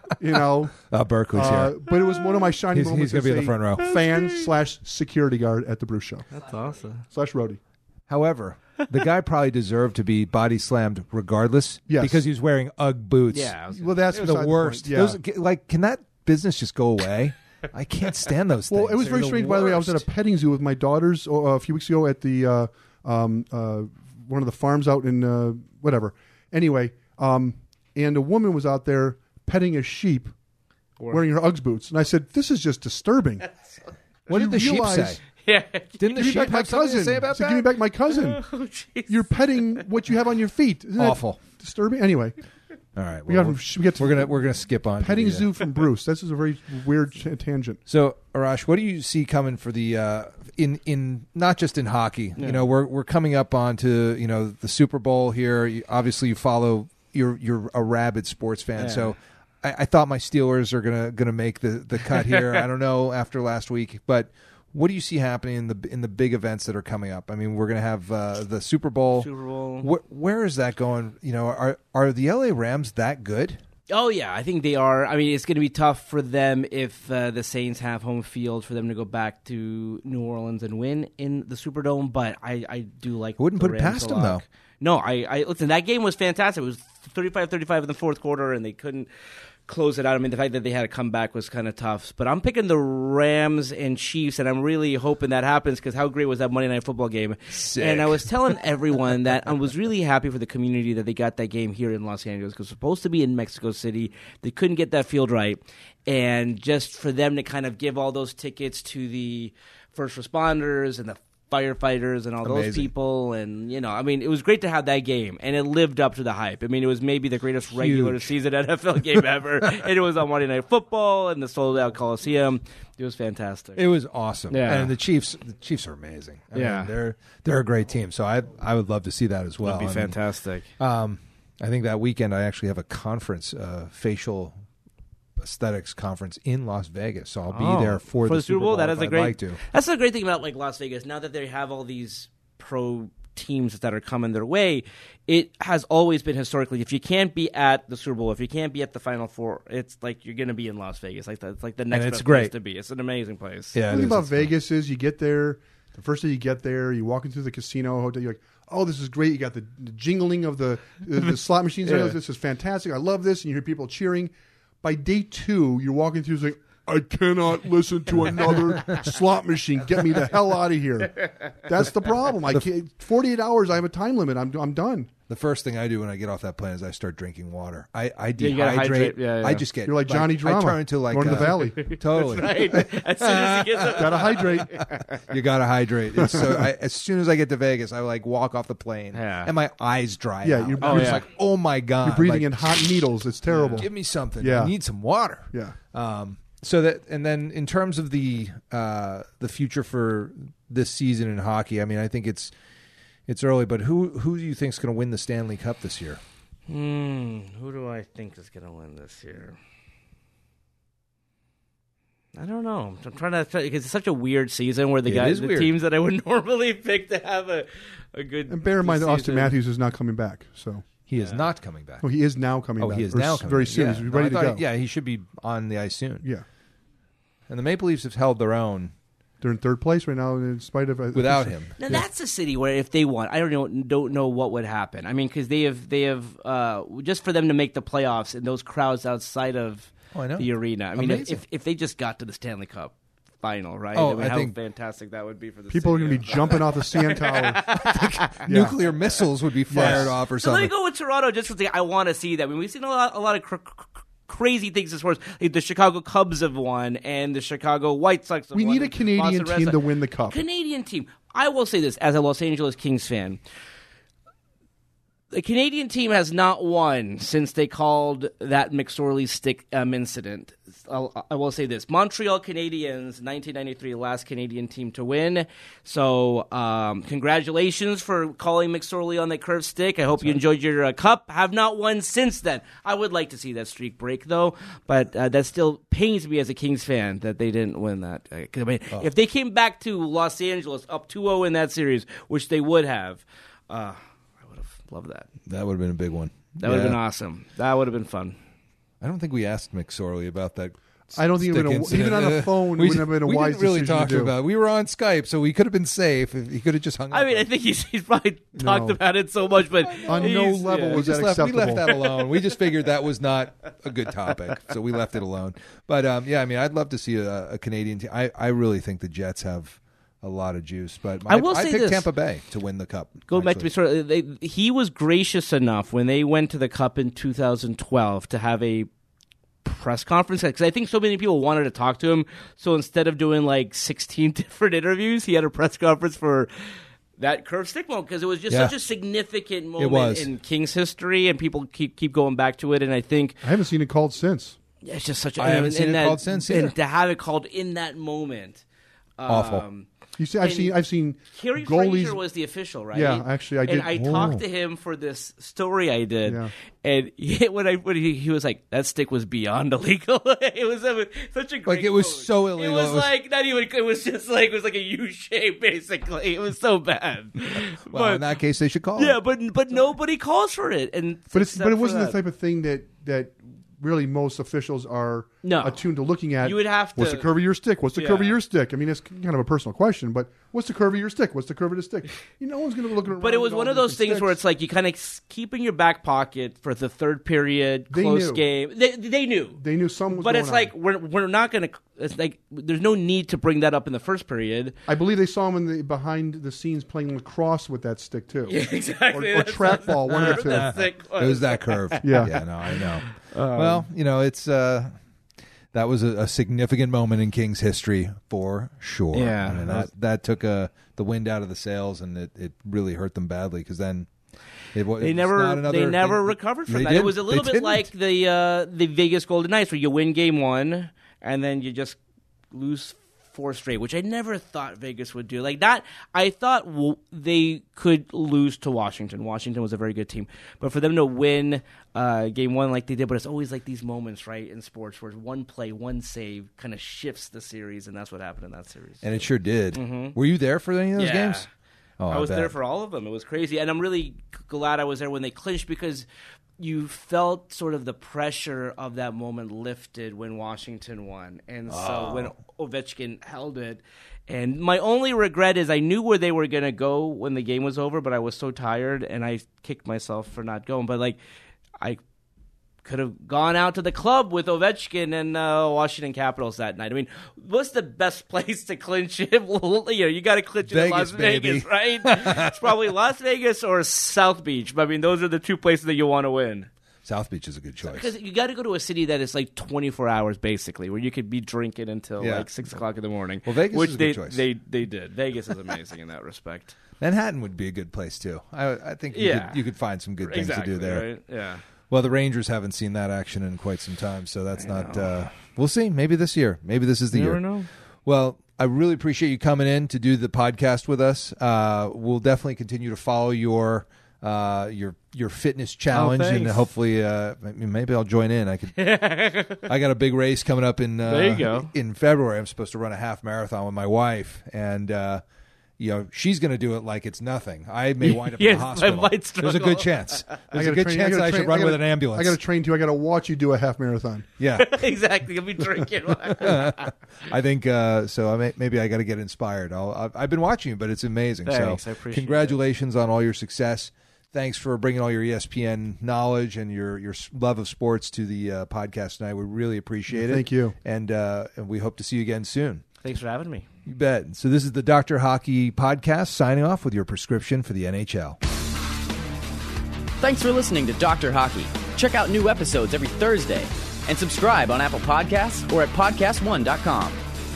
Berkeley's here. but it was one of my shining He's moments. gonna be in as the front row. a fan/security guard at the Bruce show That's awesome. /roadie. However, the guy probably deserved to be body slammed regardless Yes. because he was wearing Ugg boots. Yeah. I was Well, that's They're beside the worst. point. Yeah. Those, can that business just go away? I can't stand those things. Well, it was They're very strange. By the way, I was at a worst. petting zoo with my daughters a few weeks ago at the one of the farms out in whatever. Anyway, and a woman was out there petting a sheep wearing her Uggs boots, and I said, "This is just disturbing." What You did the sheep realize- say? Yeah. Didn't the Give me sheep back my have something cousin. to say about So that? give me back my cousin. Oh, jeez. You're petting what you have on your feet. Isn't that Awful. disturbing? Anyway, All right, we well, get we're gonna skip on to petting the, zoo from Bruce. This is a very weird tangent. So, Arash, what do you see coming for the in not just in hockey? Yeah. You know, we're coming up onto the Super Bowl here. Obviously, you follow. You're a rabid sports fan, Yeah. so I thought my Steelers are gonna make the cut here. I don't know after last week, but what do you see happening in the big events that are coming up? I mean, we're gonna have the Super Bowl. Super Bowl. Where is that going? Are the LA Rams that good? Oh, yeah, I think they are. I mean, it's going to be tough for them if the Saints have home field for them to go back to New Orleans and win in the Superdome, but I do like Wouldn't the put it Rams past a them, lot. though. No, I listen, that game was fantastic. It was 35-35 in the fourth quarter, and they couldn't close it out. I mean, the fact that they had to come back was kind of tough. But I'm picking the Rams and Chiefs, and I'm really hoping that happens because how great was that Monday Night Football game? Sick. And I was telling everyone that I was really happy for the community that they got that game here in Los Angeles because it was supposed to be in Mexico City. They couldn't get that field right. And just for them to kind of give all those tickets to the first responders and the firefighters and all those Amazing. people, and I mean, it was great to have that game, and it lived up to the hype. I mean, it was maybe the greatest regular season NFL game ever, and it was on Monday Night Football and the sold out Coliseum. It was fantastic. It was awesome. Yeah. And the Chiefs are amazing. I Yeah. mean, they're a great team. So I would love to see that as well. That'd be I mean, fantastic. I think that weekend I actually have a conference facial Aesthetics Conference in Las Vegas, so I'll be there for the Super Bowl. That is if a I'd great. like to. That's the great thing about like Las Vegas. Now that they have all these pro teams that are coming their way, it has always been historically, if you can't be at the Super Bowl, if you can't be at the Final Four, it's like you're going to be in Las Vegas. Like it's like the next best place to be. It's an amazing place. Yeah, The thing about Vegas is you get there, the first day you get there, you're walking through the casino hotel, you're like, oh, this is great. You got the jingling of the slot machines. Yeah. This is fantastic. I love this. And you hear people cheering. By day 2, you're walking through, it's like, I cannot listen to another slot machine. Get me the hell out of here. That's the problem. I can't, 48 hours, I have a time limit. I'm done. The first thing I do when I get off that plane is I start drinking water. I you gotta dehydrate. hydrate. Yeah. I just get. You're like Johnny Drama. I turn into like going to the valley. Totally. Right. As soon as he gets up. Gotta hydrate. You gotta hydrate. It's so as soon as I get to Vegas, I like walk off the plane, Yeah. and my eyes dry. Yeah, out. you're- I'm oh, just yeah. like, oh my god, You're breathing like, in hot needles. It's terrible. Give me something. Yeah. I need some water. Yeah. So that, and then in terms of the future for this season in hockey, I mean, I think it's early, but who do you think is going to win the Stanley Cup this year? Who do I think is going to win this year? I don't know. I'm trying to because it's such a weird season where the weird. teams that I would normally pick to have a good. And bear in mind that Austin season. Matthews is not coming back. So He is not coming back. he is now coming back. He is Or now s- coming very back. soon. Yeah. He's No, ready I to thought- go. Yeah, he should be on the ice soon. Yeah. And the Maple Leafs have held their own They're in third place right now in spite of without him. Now that's a city where if they won, I don't know what would happen. I mean, because they have just for them to make the playoffs and those crowds outside of Oh, I know. the arena. I mean, Amazing. if they just got to the Stanley Cup final, right? Oh, I mean, I how think- fantastic that would be for the People are city. going to be jumping off the CN Tower. Yeah. Nuclear missiles would be fired Yes. off or So let me something. go with Toronto just because I want to see that. I mean, we've seen a lot of crazy things as far as like, the Chicago Cubs have won and the Chicago White Sox have We won. need a and Canadian Boston Red team Sox. to win the cup. Canadian team. I will say this as a Los Angeles Kings fan. The Canadian team has not won since they called that McSorley stick incident. I will say this. Montreal Canadiens, 1993, last Canadian team to win. So congratulations for calling McSorley on the curved stick. I hope you enjoyed your cup. Have not won since then. I would like to see that streak break, though. But that still pains me as a Kings fan that they didn't win that. 'Cause, I mean, if they came back to Los Angeles up 2-0 in that series, which they would have, love that. That would have been a big one. That would have been awesome. That would have been fun. I don't think we asked McSorley about that. I don't think stick even incident. on a phone it wouldn't have been a wise didn't really decision talk to do. about it. We were on Skype, so we could have been safe. He could have just hung up. I mean, I think he's probably talked about it so much, but On no he's- level yeah. was that we acceptable. left that alone. We just figured that was not a good topic, so we left it alone. But yeah, I mean, I'd love to see a Canadian team. I really think the Jets have a lot of juice, but I will say picked this. Tampa Bay to win the cup. Going back to actually. me, he was gracious enough when they went to the Cup in 2012 to have a press conference because I think so many people wanted to talk to him. So instead of doing like 16 different interviews, he had a press conference for that curved stick moment because it was just Yeah. such a significant It moment was. in Kings history, and people keep going back to it. And I think I haven't seen it called since. it's just such. I haven't seen it called since either. and to have it called in that moment, Awful. You see, And I've seen Kerry goalies. Fraser was the official, right? Yeah, actually, I did. And I talked to him for this story I did, Yeah. and when he was like, "That stick was beyond illegal." It was such a great Like, it was quote. so illegal. It was It was- like not even. It was just like a U shape, basically. It was so bad. Well, in that case, they should call yeah, it. but nobody calls for it, and but except it for wasn't the that. type of thing that really most officials are No. attuned to looking at. You would have What's to- the curve of your stick? What's the curve of Yeah. your stick? I mean, it's kind of a personal question, but what's the curve of your stick? What's the curve of the stick? No one's going to look at it. But it was one of those things where it's like you kind of keep in your back pocket for the third period, They close knew. game. They knew. they knew something was But going it's on. like we're not going to. It's like there's no need to bring that up in the first period. I believe they saw him in the behind the scenes playing lacrosse with that stick too. Yeah, exactly. Or trackball, one of the two. That's sick. It was that curve. Yeah. no, I know. Well, it's that was a significant moment in Kings history for sure. Yeah. I mean, that took the wind out of the sails, and it really hurt them badly because then They never recovered from that. It was a little bit like the Vegas Golden Knights, where you win game one and then you just lose 4 straight, which I never thought Vegas would do. I thought they could lose to Washington. Washington was a very good team. But for them to win game 1 like they did, but it's always like these moments, right, in sports where one play, one save kind of shifts the series, and that's what happened in that series. And it sure did. Were you there for any of those games? Oh, I was there for all of them. It was crazy. And I'm really glad I was there when they clinched, because you felt sort of the pressure of that moment lifted when Washington won. And so when Ovechkin held it. And my only regret is I knew where they were going to go when the game was over, but I was so tired, and I kicked myself for not going. But, I could have gone out to the club with Ovechkin and Washington Capitals that night. I mean, what's the best place to clinch it? You got to clinch it in Las Vegas, right? It's probably Las Vegas or South Beach. I mean, those are the 2 places that you want to win. South Beach is a good choice. Because you got to go to a city that is 24 hours, basically, where you could be drinking until 6 o'clock in the morning. Well, Vegas is a good choice. They did. Vegas is amazing in that respect. Manhattan would be a good place, too. I think you could find some good things to do there. Right? Yeah. Well, the Rangers haven't seen that action in quite some time, so that's not. We'll see. Maybe this year. Maybe this is the year. You never know. Well, I really appreciate you coming in to do the podcast with us. We'll definitely continue to follow your fitness challenge, and hopefully, maybe I'll join in. I got a big race coming up in there you go. In February. I'm supposed to run a half marathon with my wife, and she's going to do it like it's nothing. I may wind up in the hospital. There's a good chance. There's a good chance I should run with an ambulance. I got to train too. I got to watch you do a half marathon. Yeah, exactly. You'll be drinking. I think so. Maybe I got to get inspired. I've been watching you, but it's amazing. Thanks, so I appreciate congratulations on all your success. Thanks for bringing all your ESPN knowledge and your love of sports to the podcast tonight. We really appreciate it. Thank you, and we hope to see you again soon. Thanks for having me. You bet. So this is the Dr. Hockey Podcast, signing off with your prescription for the NHL. Thanks for listening to Dr. Hockey. Check out new episodes every Thursday and subscribe on Apple Podcasts or at podcastone.com.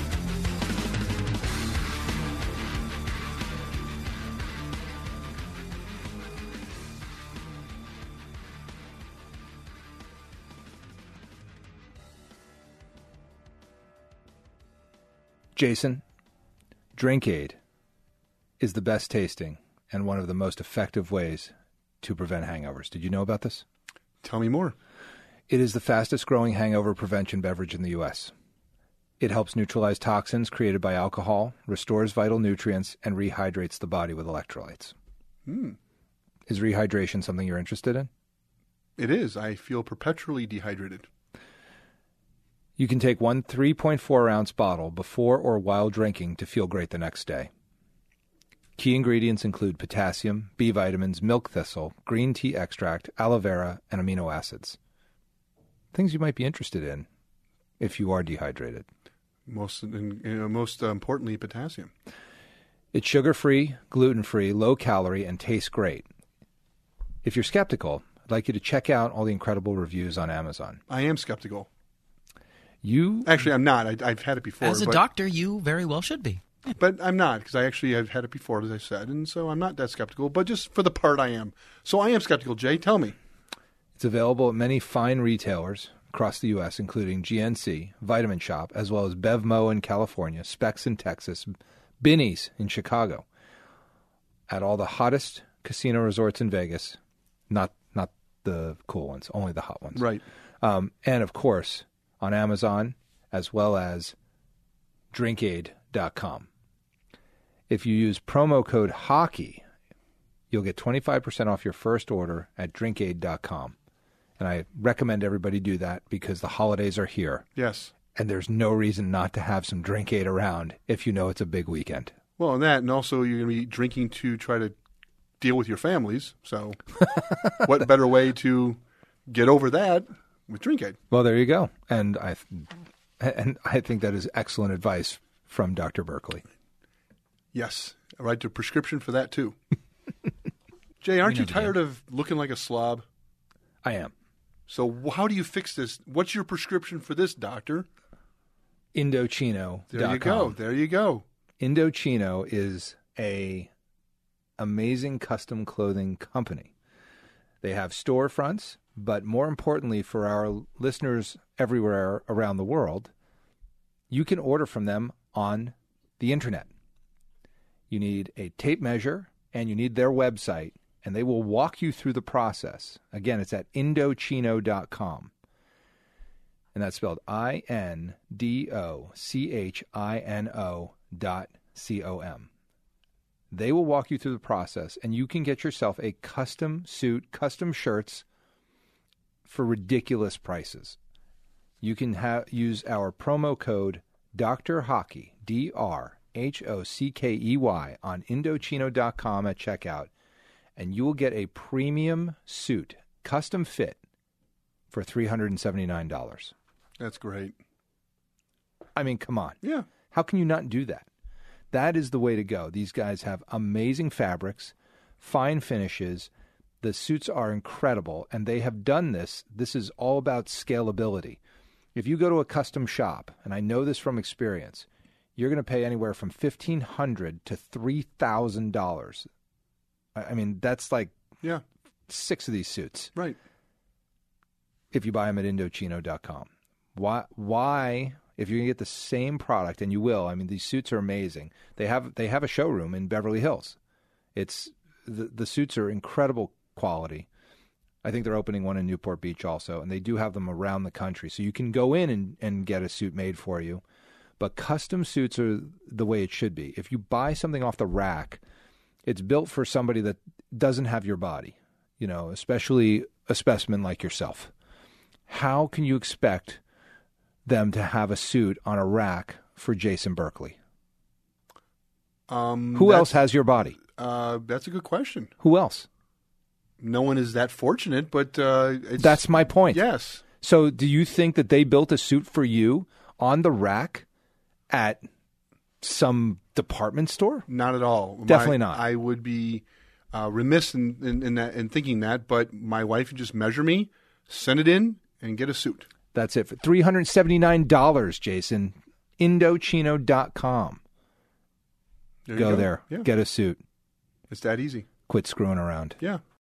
Jason, DrinkAid is the best tasting and one of the most effective ways to prevent hangovers. Did you know about this? Tell me more. It is the fastest growing hangover prevention beverage in the U.S. It helps neutralize toxins created by alcohol, restores vital nutrients, and rehydrates the body with electrolytes. Is rehydration something you're interested in? It is. I feel perpetually dehydrated. You can take one 3.4-ounce bottle before or while drinking to feel great the next day. Key ingredients include potassium, B vitamins, milk thistle, green tea extract, aloe vera, and amino acids. Things you might be interested in if you are dehydrated. Most importantly, potassium. It's sugar-free, gluten-free, low-calorie, and tastes great. If you're skeptical, I'd like you to check out all the incredible reviews on Amazon. I am skeptical. Actually, I'm not. I've had it before. As a doctor, you very well should be. But I'm not, because I've had it before, as I said, and so I'm not that skeptical. But just for the part I am. So I am skeptical, Jay. Tell me. It's available at many fine retailers across the U.S., including GNC, Vitamin Shoppe, as well as BevMo in California, Specs in Texas, Binny's in Chicago, at all the hottest casino resorts in Vegas, not the cool ones, only the hot ones. Right. And, of course, on Amazon, as well as DrinkAid.com. If you use promo code HOCKEY, you'll get 25% off your first order at DrinkAid.com. And I recommend everybody do that because the holidays are here. Yes. And there's no reason not to have some DrinkAid around if you know it's a big weekend. Well, and also you're going to be drinking to try to deal with your families. So what better way to get over that with DrinkAid? Well, there you go. And I think that is excellent advice from Dr. Berkeley. Yes. I write a prescription for that, too. Jay, aren't you tired of looking like a slob? I am. So how do you fix this? What's your prescription for this, doctor? Indochino.com. There you go. Indochino is a amazing custom clothing company. They have storefronts, but more importantly for our listeners everywhere around the world, you can order from them on the internet. You need a tape measure, and you need their website, and they will walk you through the process. Again, it's at Indochino.com. And that's spelled INDOCHINO.com. They will walk you through the process, and you can get yourself a custom suit, custom shirts for ridiculous prices. You can use our promo code Dr. Hockey, DRHOCKEY, on Indochino.com at checkout, and you will get a premium suit, custom fit, for $379. That's great. I mean, come on. Yeah. How can you not do that? That is the way to go. These guys have amazing fabrics, fine finishes. The suits are incredible, and they have done this. This is all about scalability. If you go to a custom shop, and I know this from experience, you're going to pay anywhere from $1,500 to $3,000. I mean, that's like 6 of these suits. Right. If you buy them at Indochino.com. Why, if you're going to get the same product, and you will, I mean, these suits are amazing. They have a showroom in Beverly Hills. It's the suits are incredible quality. I think they're opening one in Newport Beach also, and they do have them around the country. So you can go in and get a suit made for you. But custom suits are the way it should be. If you buy something off the rack, it's built for somebody that doesn't have your body, especially a specimen like yourself. How can you expect them to have a suit on a rack for Jason Berkeley? Who else has your body? That's a good question. Who else? No one is that fortunate, but that's my point. Yes. So do you think that they built a suit for you on the rack at some department store? Not at all. Definitely not. I would be remiss in thinking that, but my wife would just measure me, send it in, and get a suit. That's it. For $379, Jason. Indochino.com. Go there. Yeah. Get a suit. It's that easy. Quit screwing around. Yeah.